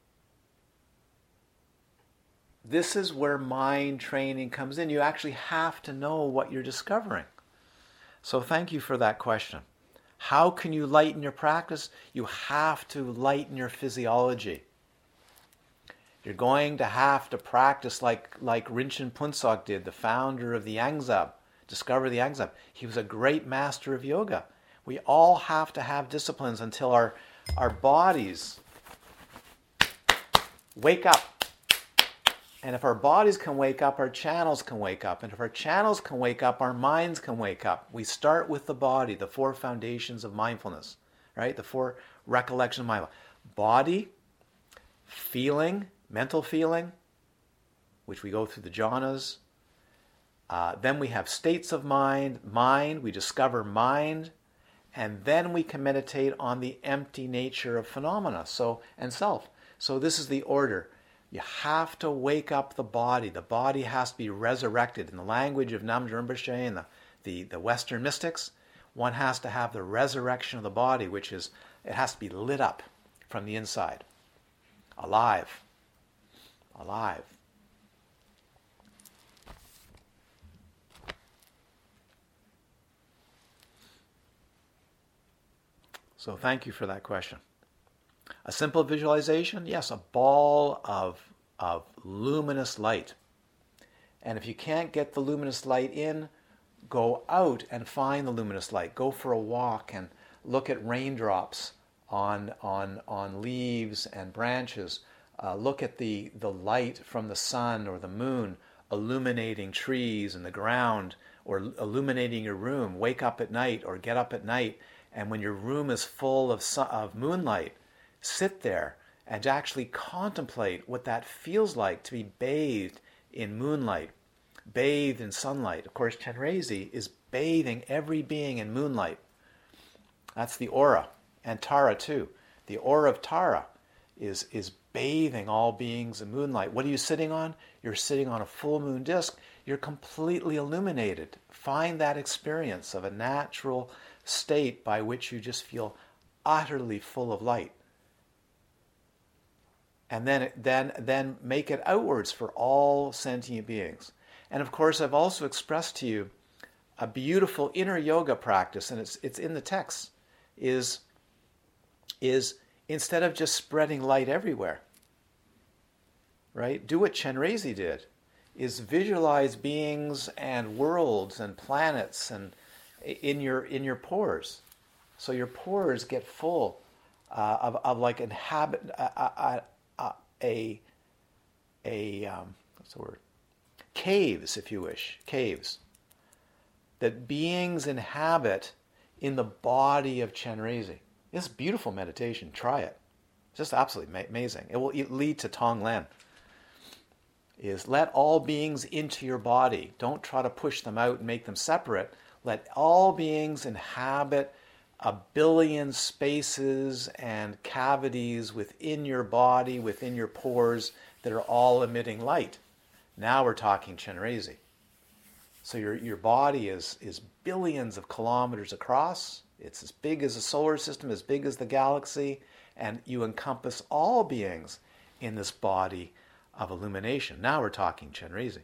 this is where mind training comes in. You actually have to know what you're discovering. So thank you for that question. How can you lighten your practice? You have to lighten your physiology. You're going to have to practice like Rinchen Punsak did, the founder of the Yangzab. Discover the Yangzab. He was a great master of yoga. We all have to have disciplines until our bodies wake up. And if our bodies can wake up, our channels can wake up. And if our channels can wake up, our minds can wake up. We start with the body, the four foundations of mindfulness, right? The four recollections of mindfulness. Body, feeling, mental feeling, which we go through the jhanas. Then we have states of mind, we discover mind, and then we can meditate on the empty nature of phenomena, and self. So this is the order. You have to wake up the body. The body has to be resurrected. In the language of Namgyal Rinpoche and the Western mystics, one has to have the resurrection of the body, which is, it has to be lit up from the inside. Alive. Alive. So thank you for that question. A simple visualization, yes, a ball of luminous light. And if you can't get the luminous light in, go out and find the luminous light. Go for a walk and look at raindrops on leaves and branches. Look at the light from the sun or the moon illuminating trees and the ground, or illuminating your room. Wake up at night or get up at night, and when your room is full of moonlight, sit there and actually contemplate what that feels like to be bathed in moonlight, bathed in sunlight. Of course, Chenrezig is bathing every being in moonlight. That's the aura, and Tara too. The aura of Tara is bathing all beings in moonlight. What are you sitting on? You're sitting on a full moon disk. You're completely illuminated. Find that experience of a natural state by which you just feel utterly full of light. And then make it outwards for all sentient beings. And of course, I've also expressed to you a beautiful inner yoga practice, and it's in the text, is instead of just spreading light everywhere, right? Do what Chenrezig did, is visualize beings and worlds and planets and in your pores. So your pores get full of like inhabit what's the word? Caves, if you wish, caves that beings inhabit in the body of Chenrezig. It's beautiful meditation. Try it. It's just absolutely amazing. It will lead to Tonglen. Is let all beings into your body. Don't try to push them out and make them separate. Let all beings inhabit a billion spaces and cavities within your body, within your pores, that are all emitting light. Now we're talking Chenrezig. So your body is billions of kilometers across. It's as big as the solar system, as big as the galaxy, and you encompass all beings in this body of illumination. Now we're talking Chenrezig.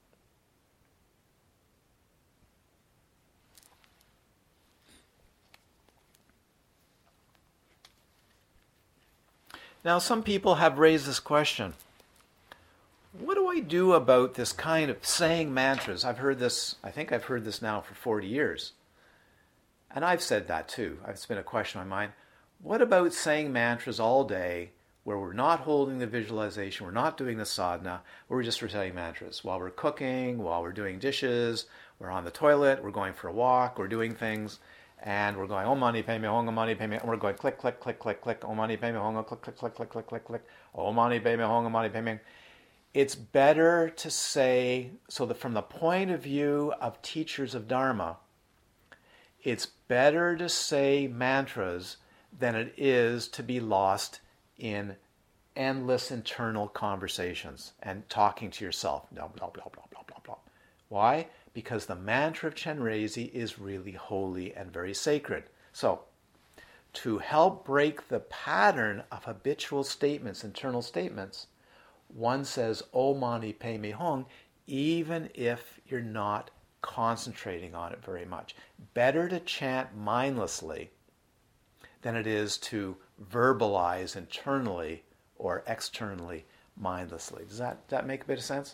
Now, some people have raised this question. What do I do about this kind of saying mantras? I've heard this, I think I've heard this now for 40 years. And I've said that too. It's been a question in my mind. What about saying mantras all day where we're not holding the visualization, we're not doing the sadhana, we're just reciting mantras while we're cooking, while we're doing dishes, we're on the toilet, we're going for a walk, we're doing things, and we're going, Om Mani Padme Hum, Om Mani Padme, and we're going click, click, click, click, click, Om Mani Padme Hum, click, click, click, click, click, click, click, Om Mani Padme Hum, Om Mani Padme. It's better to say, so that from the point of view of teachers of Dharma, it's better to say mantras than it is to be lost in endless internal conversations and talking to yourself. Blah, blah, blah, blah, blah, blah, blah. Why? Because the mantra of Chenrezig is really holy and very sacred. So, to help break the pattern of habitual statements, internal statements, one says Om Mani Padme Hum, even if you're not concentrating on it very much. Better to chant mindlessly than it is to verbalize internally or externally mindlessly. Does that make a bit of sense?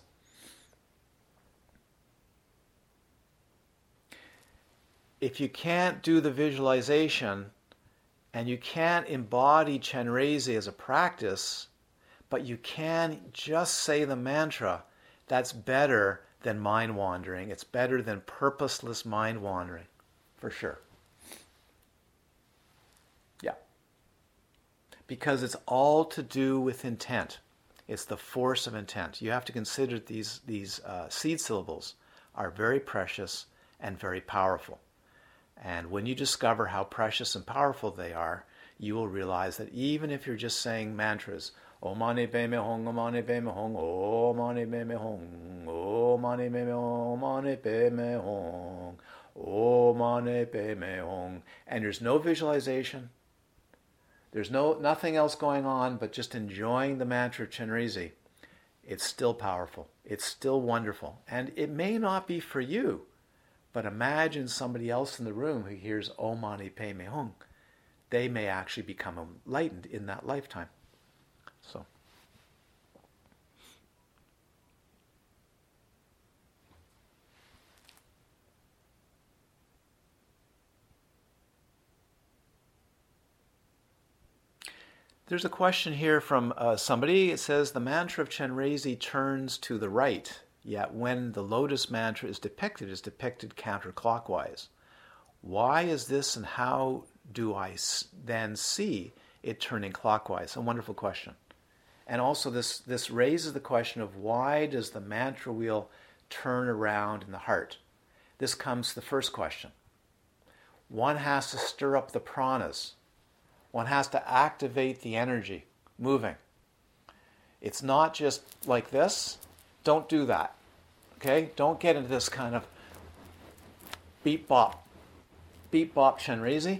If you can't do the visualization and you can't embody Chenrezig as a practice, but you can just say the mantra. That's better than mind wandering. It's better than purposeless mind wandering, for sure. Yeah. Because it's all to do with intent. It's the force of intent. You have to consider these seed syllables are very precious and very powerful. And when you discover how precious and powerful they are, you will realize that even if you're just saying mantras, Om Mani Padme Hum, Om Mani Padme Hum, Om Mani Padme Hum, Om Mani Padme Hum, Om Mani Padme Hum, Om Mani Padme Hum, and there's no visualization, there's nothing else going on but just enjoying the mantra of Chenrezig, it's still powerful, it's still wonderful. And it may not be for you, but imagine somebody else in the room who hears Om Mani Padme Hum. They may actually become enlightened in that lifetime. So, there's a question here from somebody. It says the mantra of Chenrezig turns to the right, yet when the lotus mantra is depicted, it's depicted counterclockwise. Why is this, and how do I then see it turning clockwise? A wonderful question. And also this raises the question of why does the mantra wheel turn around in the heart? This comes to the first question. One has to stir up the pranas. One has to activate the energy moving. It's not just like this. Don't do that. Okay? Don't get into this kind of beep bop Chenrezig.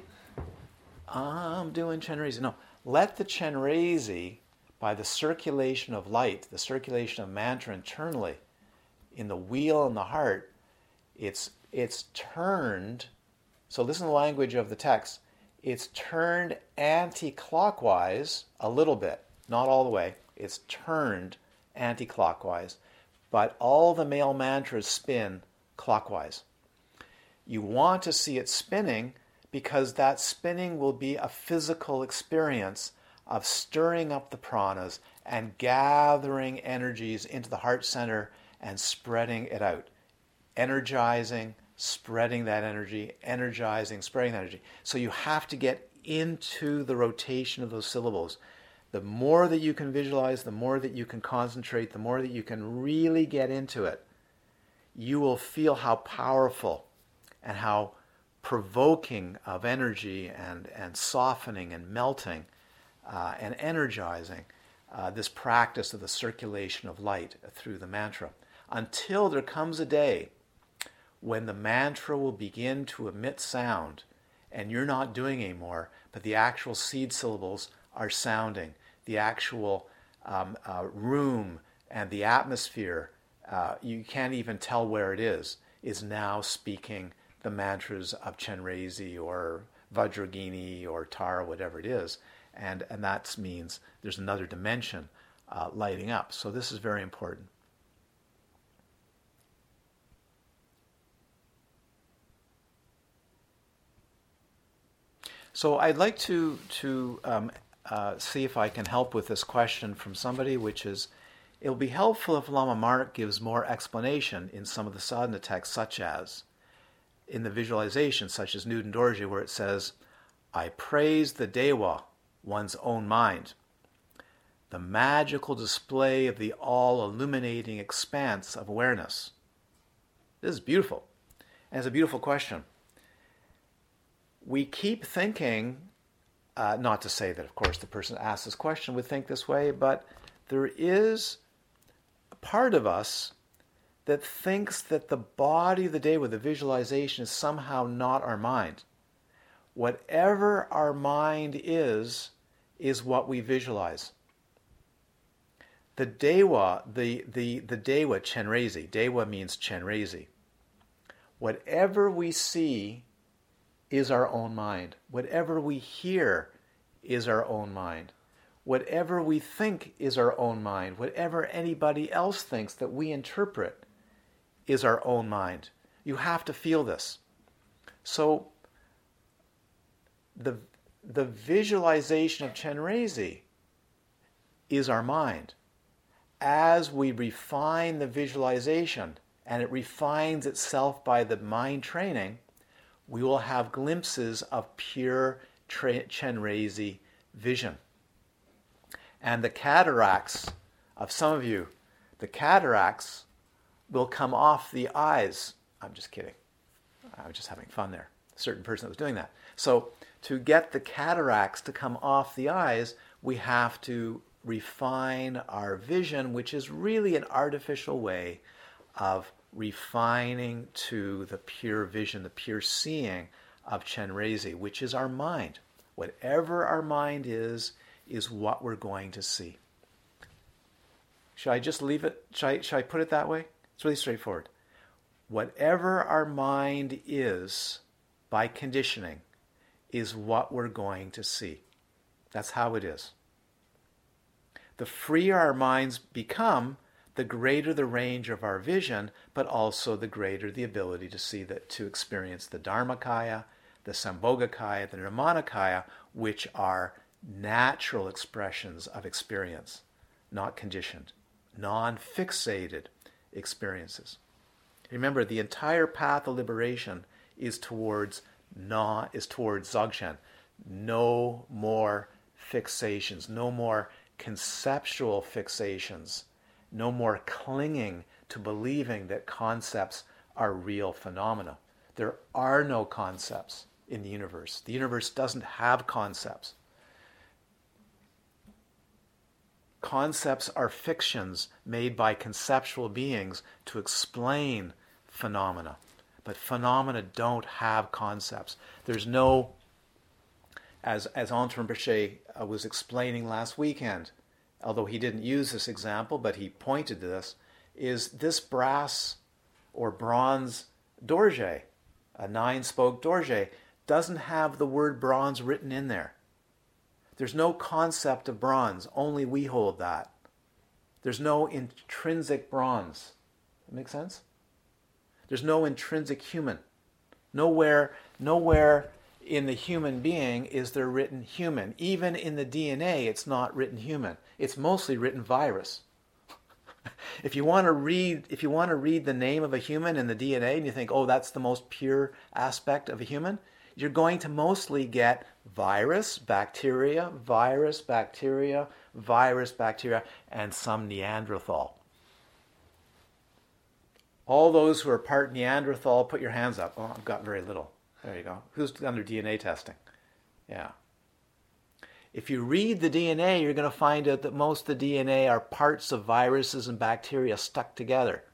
I'm doing Chenrezig. No, let the Chenrezig, by the circulation of light, the circulation of mantra internally, in the wheel in the heart, it's turned. So listen to the language of the text. It's turned anti-clockwise a little bit, not all the way. It's turned anti-clockwise, but all the male mantras spin clockwise. You want to see it spinning because that spinning will be a physical experience of stirring up the pranas and gathering energies into the heart center and spreading it out. Energizing, spreading that energy, energizing, spreading that energy. So you have to get into the rotation of those syllables. The more that you can visualize, the more that you can concentrate, the more that you can really get into it, you will feel how powerful and how provoking of energy and softening and melting and energizing this practice of the circulation of light through the mantra. Until there comes a day when the mantra will begin to emit sound and you're not doing anymore, but the actual seed syllables are sounding. The actual room and the atmosphere, you can't even tell where it is now speaking the mantras of Chenrezig or Vajragini or Tara, whatever it is. And that means there's another dimension lighting up. So this is very important. So I'd like to see if I can help with this question from somebody, which is, it'll be helpful if Lama Mark gives more explanation in some of the sadhana texts, such as in the visualization, such as Newton Dorje, where it says, I praise the Dewa, one's own mind, the magical display of the all-illuminating expanse of awareness. This is beautiful, and it's a beautiful question. We keep thinking, not to say that, of course, the person who asked this question would think this way, but there is a part of us that thinks that the body of the Dewa, the visualization, is somehow not our mind. Whatever our mind is what we visualize. The Dewa, the Dewa, Chenrezig, Dewa means Chenrezig. Whatever we see is our own mind. Whatever we hear is our own mind. Whatever we think is our own mind. Whatever anybody else thinks that we interpret is our own mind. You have to feel this. So the visualization of Chenrezig is our mind. As we refine the visualization, and it refines itself by the mind training, we will have glimpses of pure Chenrezig vision. And the cataracts of some of you, the cataracts will come off the eyes. I'm just kidding. I was just having fun there. A certain person that was doing that. So to get the cataracts to come off the eyes, we have to refine our vision, which is really an artificial way of refining to the pure vision, the pure seeing of Chenrezig, which is our mind. Whatever our mind is what we're going to see. Should I just leave it? Should I put it that way? It's really straightforward. Whatever our mind is, by conditioning, is what we're going to see. That's how it is. The freer our minds become, the greater the range of our vision, but also the greater the ability to see that, to experience the Dharmakaya, the Sambhogakaya, the Nirmanakaya, which are natural expressions of experience, not conditioned, non-fixated experiences. Remember, the entire path of liberation is towards Dzogchen. No more fixations, no more conceptual fixations, no more clinging to believing that concepts are real phenomena. There are no concepts in the universe. The universe doesn't have concepts. Concepts are fictions made by conceptual beings to explain phenomena. But phenomena don't have concepts. There's no, as Antoine Rinpoche was explaining last weekend, although he didn't use this example, but he pointed to this, is this brass or bronze dorje, a 9-spoke dorje, doesn't have the word bronze written in there. There's no concept of bronze. Only we hold that. There's no intrinsic bronze. That make sense? There's no intrinsic human. Nowhere in the human being is there written human. Even in the DNA, it's not written human. It's mostly written virus. If you want to read the name of a human in the DNA and you think, oh, that's the most pure aspect of a human, you're going to mostly get virus, bacteria, virus, bacteria, virus, bacteria, and some Neanderthal. All those who are part Neanderthal, put your hands up. Oh, I've got very little. There you go. Who's under DNA testing? Yeah. If you read the DNA, you're going to find out that most of the DNA are parts of viruses and bacteria stuck together.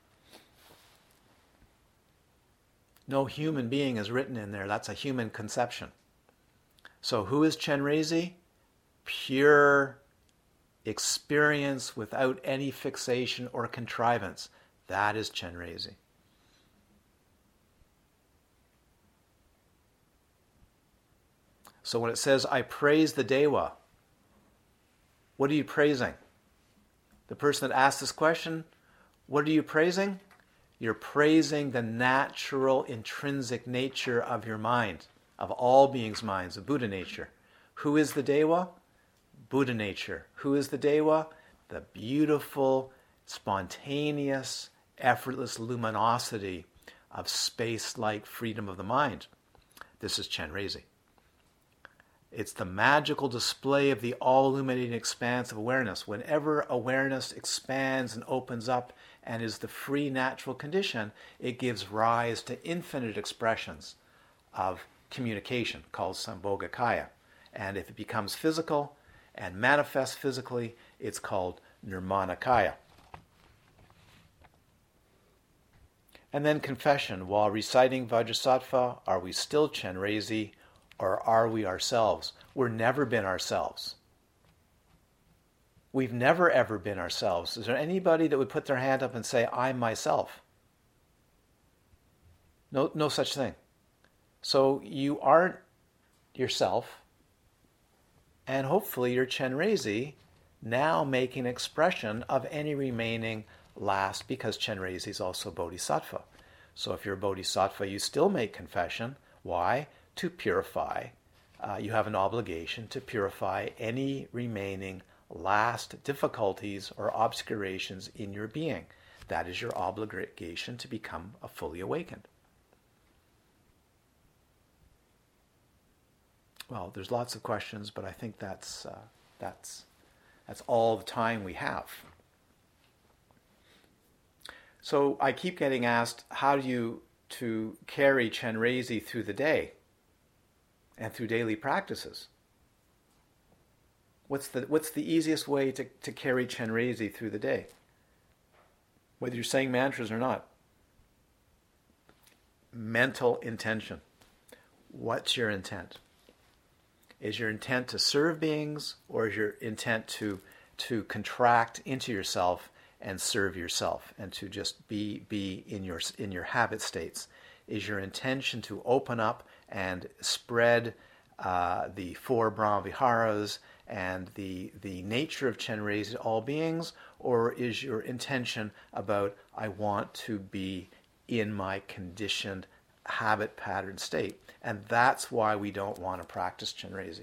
No human being is written in there. That's a human conception. So who is Chenrezig? Pure experience without any fixation or contrivance. That is Chenrezig. So when it says, I praise the Dewa, what are you praising? The person that asked this question, what are you praising? You're praising the natural, intrinsic nature of your mind, of all beings' minds, of Buddha nature. Who is the Dewa? Buddha nature. Who is the Dewa? The beautiful, spontaneous, effortless luminosity of space-like freedom of the mind. This is Chenrezig. It's the magical display of the all-illuminating expanse of awareness. Whenever awareness expands and opens up and is the free natural condition, it gives rise to infinite expressions of communication called Sambhogakaya. And if it becomes physical and manifests physically, it's called Nirmanakaya. And then confession. While reciting Vajrasattva, are we still Chenrezig, or are we ourselves? We've never been ourselves. We've never ever been ourselves. Is there anybody that would put their hand up and say, I'm myself? No such thing. So you aren't yourself, and hopefully you're Chenrezig, now making expression of any remaining last, because Chenrezig is also Bodhisattva. So if you're a Bodhisattva, you still make confession. Why? To purify. You have an obligation to purify any remaining last difficulties or obscurations in your being. That is your obligation to become a fully awakened. Well, there's lots of questions, but I think that's all the time we have. So I keep getting asked, how do you to carry Chenrezig through the day and through daily practices? What's the easiest way to carry Chenrezig through the day? Whether you're saying mantras or not. Mental intention. What's your intent? Is your intent to serve beings, or is your intent to contract into yourself and serve yourself, and to just be in your habit states? Is your intention to open up and spread the four Brahmaviharas and the nature of Chenrezig to all beings, or is your intention about, I want to be in my conditioned habit pattern state? And that's why we don't want to practice Chenrezig.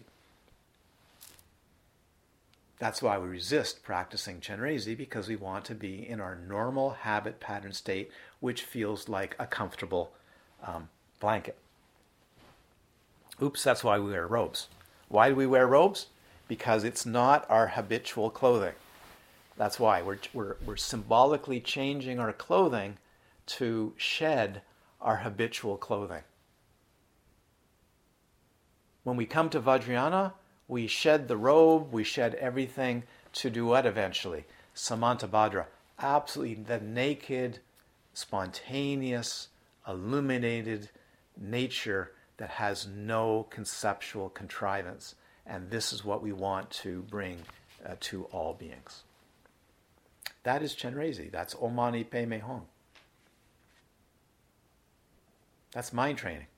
That's why we resist practicing Chenrezig, because we want to be in our normal habit pattern state, which feels like a comfortable blanket. Oops, that's why we wear robes. Why do we wear robes? Because it's not our habitual clothing. That's why we're symbolically changing our clothing to shed our habitual clothing. When we come to Vajrayana, we shed the robe, we shed everything to do what eventually? Samantabhadra. Absolutely the naked, spontaneous, illuminated nature that has no conceptual contrivance. And this is what we want to bring to all beings. That is Chenrezig. That's Om Mani Padme Hum. That's mind training.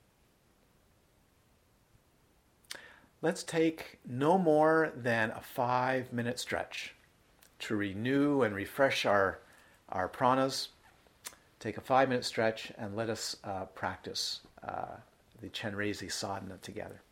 Let's take no more than a 5-minute stretch to renew and refresh our pranas. Take a 5-minute stretch and let us practice the Chenrezig sadhana together.